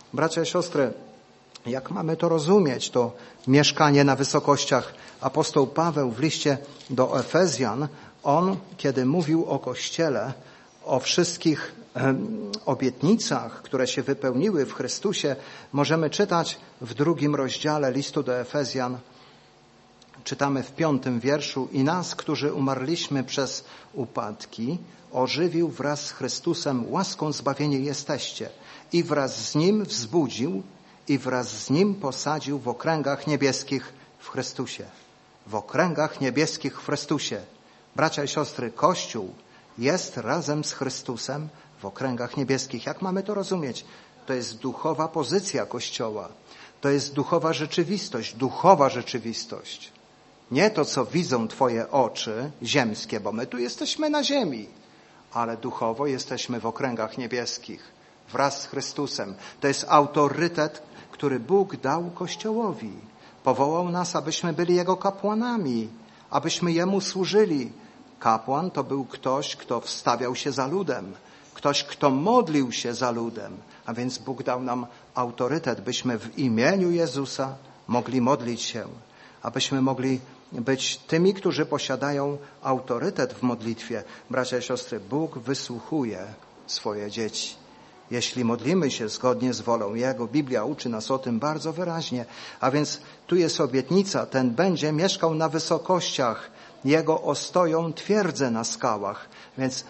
C: Bracia i siostry, jak mamy to rozumieć, to mieszkanie na wysokościach? Apostoł Paweł w liście do Efezjan, on, kiedy mówił o Kościele, o wszystkich obietnicach, które się wypełniły w Chrystusie, możemy czytać w 2 rozdziale listu do Efezjan. Czytamy w 5 wierszu: i nas, którzy umarliśmy przez upadki, ożywił wraz z Chrystusem, łaską zbawieni jesteście, i wraz z Nim wzbudził i wraz z Nim posadził w okręgach niebieskich w Chrystusie. W okręgach niebieskich w Chrystusie. Bracia i siostry, Kościół jest razem z Chrystusem w okręgach niebieskich. Jak mamy to rozumieć? To jest duchowa pozycja Kościoła. To jest duchowa rzeczywistość. Nie to, co widzą twoje oczy ziemskie, bo my tu jesteśmy na ziemi, ale duchowo jesteśmy w okręgach niebieskich wraz z Chrystusem. To jest autorytet, który Bóg dał Kościołowi. Powołał nas, abyśmy byli Jego kapłanami, abyśmy Jemu służyli. Kapłan to był ktoś, kto wstawiał się za ludem, ktoś, kto modlił się za ludem. A więc Bóg dał nam autorytet, byśmy w imieniu Jezusa mogli modlić się, abyśmy mogli być tymi, którzy posiadają autorytet w modlitwie. Bracia i siostry, Bóg wysłuchuje swoje dzieci. Jeśli modlimy się zgodnie z wolą Jego, Biblia uczy nas o tym bardzo wyraźnie. A więc tu jest obietnica, ten będzie mieszkał na wysokościach, Jego ostoją twierdzę na skałach. Więc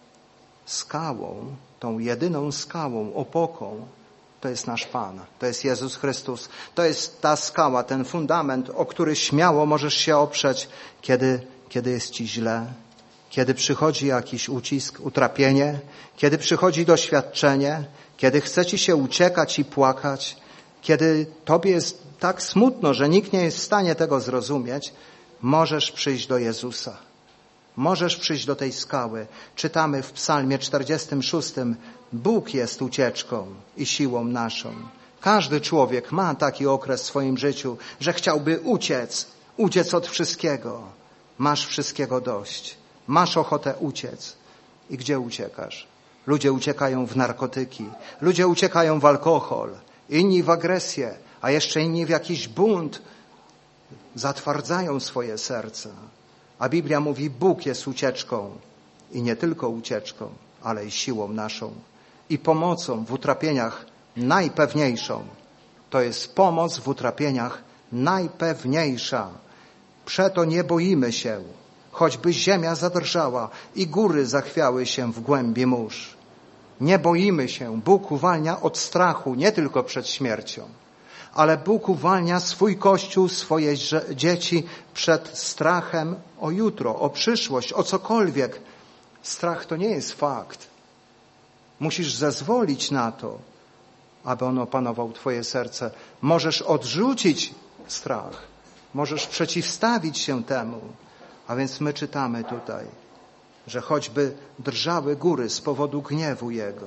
C: skałą, tą jedyną skałą, opoką, to jest nasz Pan, to jest Jezus Chrystus. To jest ta skała, ten fundament, o który śmiało możesz się oprzeć, kiedy jest ci źle, kiedy przychodzi jakiś ucisk, utrapienie, kiedy przychodzi doświadczenie, kiedy chce ci się uciekać i płakać, kiedy tobie jest tak smutno, że nikt nie jest w stanie tego zrozumieć, możesz przyjść do Jezusa. Możesz przyjść do tej skały. Czytamy w Psalmie 46. Bóg jest ucieczką i siłą naszą. Każdy człowiek ma taki okres w swoim życiu, że chciałby uciec od wszystkiego. Masz wszystkiego dość. Masz ochotę uciec. I gdzie uciekasz? Ludzie uciekają w narkotyki. Ludzie uciekają w alkohol. Inni w agresję, a jeszcze inni w jakiś bunt. Zatwardzają swoje serca. A Biblia mówi, Bóg jest ucieczką. I nie tylko ucieczką, ale i siłą naszą. I pomocą w utrapieniach najpewniejszą. To jest pomoc w utrapieniach najpewniejsza. Przeto nie boimy się, choćby ziemia zadrżała i góry zachwiały się w głębi mórz. Nie boimy się. Bóg uwalnia od strachu, nie tylko przed śmiercią, ale Bóg uwalnia swój Kościół, swoje dzieci przed strachem o jutro, o przyszłość, o cokolwiek. Strach to nie jest fakt. Musisz zezwolić na to, aby on opanował twoje serce. Możesz odrzucić strach. Możesz przeciwstawić się temu. A więc my czytamy tutaj, że choćby drżały góry z powodu gniewu Jego.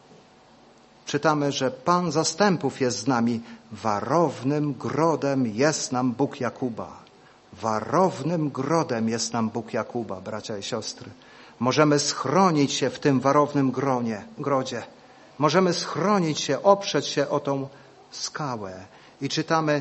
C: Czytamy, że Pan zastępów jest z nami. Warownym grodem jest nam Bóg Jakuba. Warownym grodem jest nam Bóg Jakuba, bracia i siostry. Możemy schronić się w tym warownym grodzie. Możemy schronić się, oprzeć się o tą skałę. I czytamy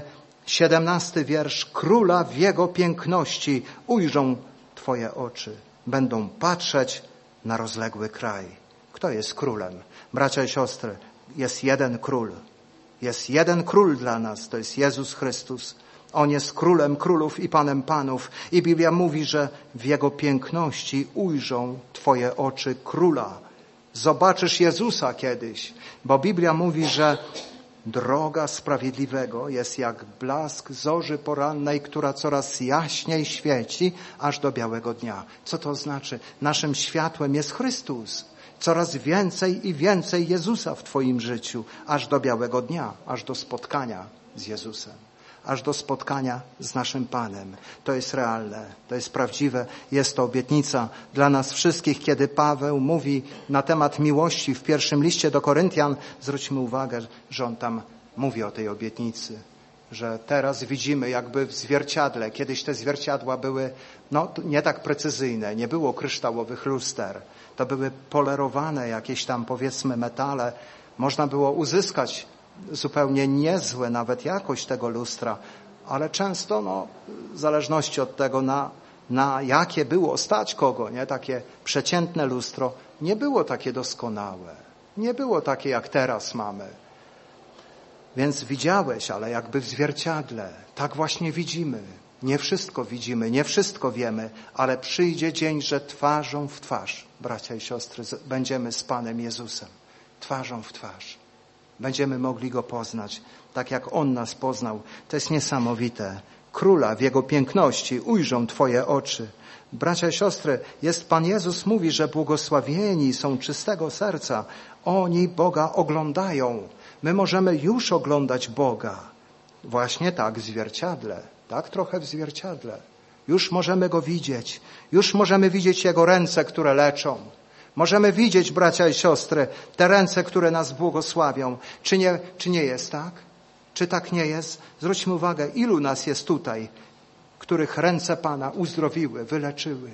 C: 17 wiersz. Króla w Jego piękności ujrzą Twoje oczy. Będą patrzeć na rozległy kraj. Kto jest królem? Bracia i siostry, jest jeden król. Jest jeden król dla nas. To jest Jezus Chrystus. On jest królem królów i panem panów. I Biblia mówi, że w Jego piękności ujrzą Twoje oczy króla. Zobaczysz Jezusa kiedyś, bo Biblia mówi, że droga sprawiedliwego jest jak blask zorzy porannej, która coraz jaśniej świeci, aż do białego dnia. Co to znaczy? Naszym światłem jest Chrystus. Coraz więcej i więcej Jezusa w Twoim życiu, aż do białego dnia, aż do spotkania z Jezusem. Aż do spotkania z naszym Panem. To jest realne, to jest prawdziwe, jest to obietnica dla nas wszystkich. Kiedy Paweł mówi na temat miłości w pierwszym liście do Koryntian, zwróćmy uwagę, że on tam mówi o tej obietnicy. Że teraz widzimy jakby w zwierciadle. Kiedyś te zwierciadła były nie tak precyzyjne, nie było kryształowych luster. To były polerowane jakieś tam powiedzmy metale. Można było uzyskać zupełnie niezłe, nawet jakość tego lustra, ale często, w zależności od tego, na jakie było stać kogo, nie? Takie przeciętne lustro nie było takie doskonałe. Nie było takie, jak teraz mamy. Więc widziałeś, ale jakby w zwierciadle. Tak właśnie widzimy. Nie wszystko widzimy, nie wszystko wiemy, ale przyjdzie dzień, że twarzą w twarz, bracia i siostry, będziemy z Panem Jezusem. Twarzą w twarz. Będziemy mogli Go poznać, tak jak On nas poznał. To jest niesamowite. Króla w Jego piękności ujrzą Twoje oczy. Bracia i siostry, Pan Jezus mówi, że błogosławieni są czystego serca. Oni Boga oglądają. My możemy już oglądać Boga. Właśnie tak w zwierciadle. Tak trochę w zwierciadle. Już możemy Go widzieć. Już możemy widzieć Jego ręce, które leczą. Możemy widzieć, bracia i siostry, te ręce, które nas błogosławią. Czy nie jest tak? Czy tak nie jest? Zwróćmy uwagę, ilu nas jest tutaj, których ręce Pana uzdrowiły, wyleczyły.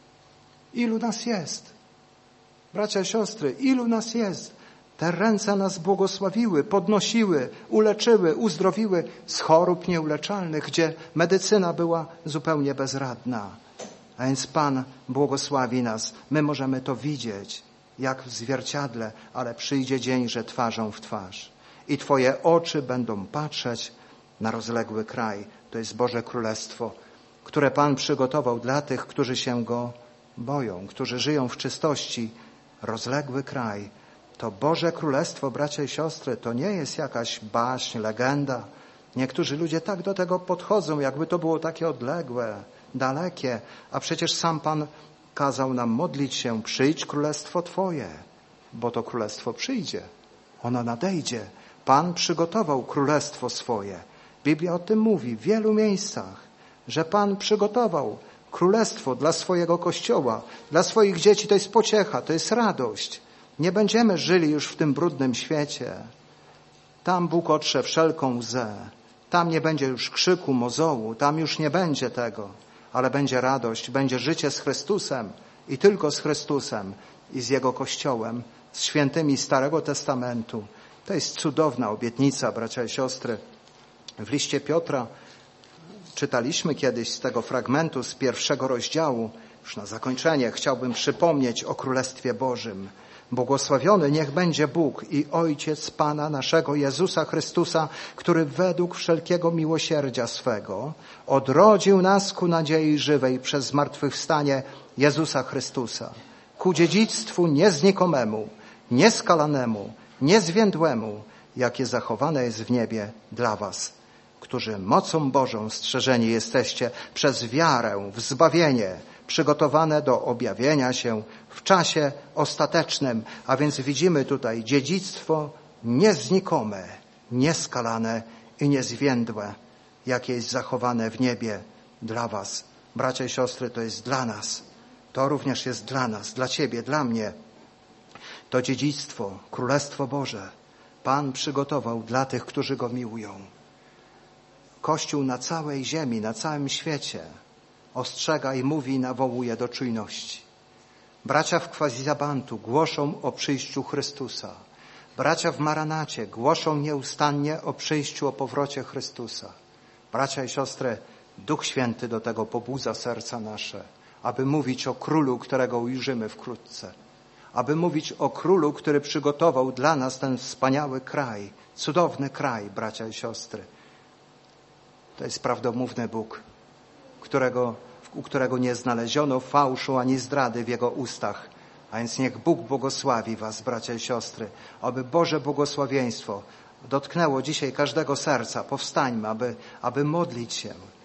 C: Ilu nas jest? Bracia i siostry, ilu nas jest? Te ręce nas błogosławiły, podnosiły, uleczyły, uzdrowiły z chorób nieuleczalnych, gdzie medycyna była zupełnie bezradna. A więc Pan błogosławi nas. My możemy to widzieć, jak w zwierciadle, ale przyjdzie dzień, że twarzą w twarz. I Twoje oczy będą patrzeć na rozległy kraj. To jest Boże Królestwo, które Pan przygotował dla tych, którzy się Go boją, którzy żyją w czystości. Rozległy kraj. To Boże Królestwo, bracia i siostry, to nie jest jakaś baśń, legenda. Niektórzy ludzie tak do tego podchodzą, jakby to było takie odległe, dalekie. A przecież sam Pan kazał nam modlić się, przyjdź Królestwo Twoje, bo to Królestwo przyjdzie. Ono nadejdzie. Pan przygotował Królestwo swoje. Biblia o tym mówi w wielu miejscach, że Pan przygotował Królestwo dla swojego Kościoła, dla swoich dzieci. To jest pociecha, to jest radość. Nie będziemy żyli już w tym brudnym świecie. Tam Bóg otrze wszelką łzę. Tam nie będzie już krzyku, mozołu. Tam już nie będzie tego. Ale będzie radość, będzie życie z Chrystusem i tylko z Chrystusem i z Jego Kościołem, z świętymi Starego Testamentu. To jest cudowna obietnica, bracia i siostry. W liście Piotra czytaliśmy kiedyś z tego fragmentu z 1 rozdziału. Już na zakończenie chciałbym przypomnieć o Królestwie Bożym. Błogosławiony niech będzie Bóg i Ojciec Pana naszego Jezusa Chrystusa, który według wszelkiego miłosierdzia swego odrodził nas ku nadziei żywej przez zmartwychwstanie Jezusa Chrystusa, ku dziedzictwu nieznikomemu, nieskalanemu, niezwiędłemu, jakie zachowane jest w niebie dla was, którzy mocą Bożą strzeżeni jesteście przez wiarę w zbawienie, przygotowane do objawienia się w czasie ostatecznym. A więc widzimy tutaj dziedzictwo nieznikome, nieskalane i niezwiędłe, jakie jest zachowane w niebie dla was. Bracia i siostry, to jest dla nas. To również jest dla nas, dla ciebie, dla mnie. To dziedzictwo, Królestwo Boże, Pan przygotował dla tych, którzy Go miłują. Kościół na całej ziemi, na całym świecie ostrzega i mówi i nawołuje do czujności. Bracia w Quasi-Zabantu głoszą o przyjściu Chrystusa. Bracia w Maranacie głoszą nieustannie o przyjściu, o powrocie Chrystusa. Bracia i siostry, Duch Święty do tego pobudza serca nasze, aby mówić o Królu, którego ujrzymy wkrótce. Aby mówić o Królu, który przygotował dla nas ten wspaniały kraj, cudowny kraj, bracia i siostry. To jest prawdomówny Bóg, u którego nie znaleziono fałszu ani zdrady w Jego ustach. A więc niech Bóg błogosławi was, bracia i siostry, aby Boże błogosławieństwo dotknęło dzisiaj każdego serca. Powstańmy, aby modlić się.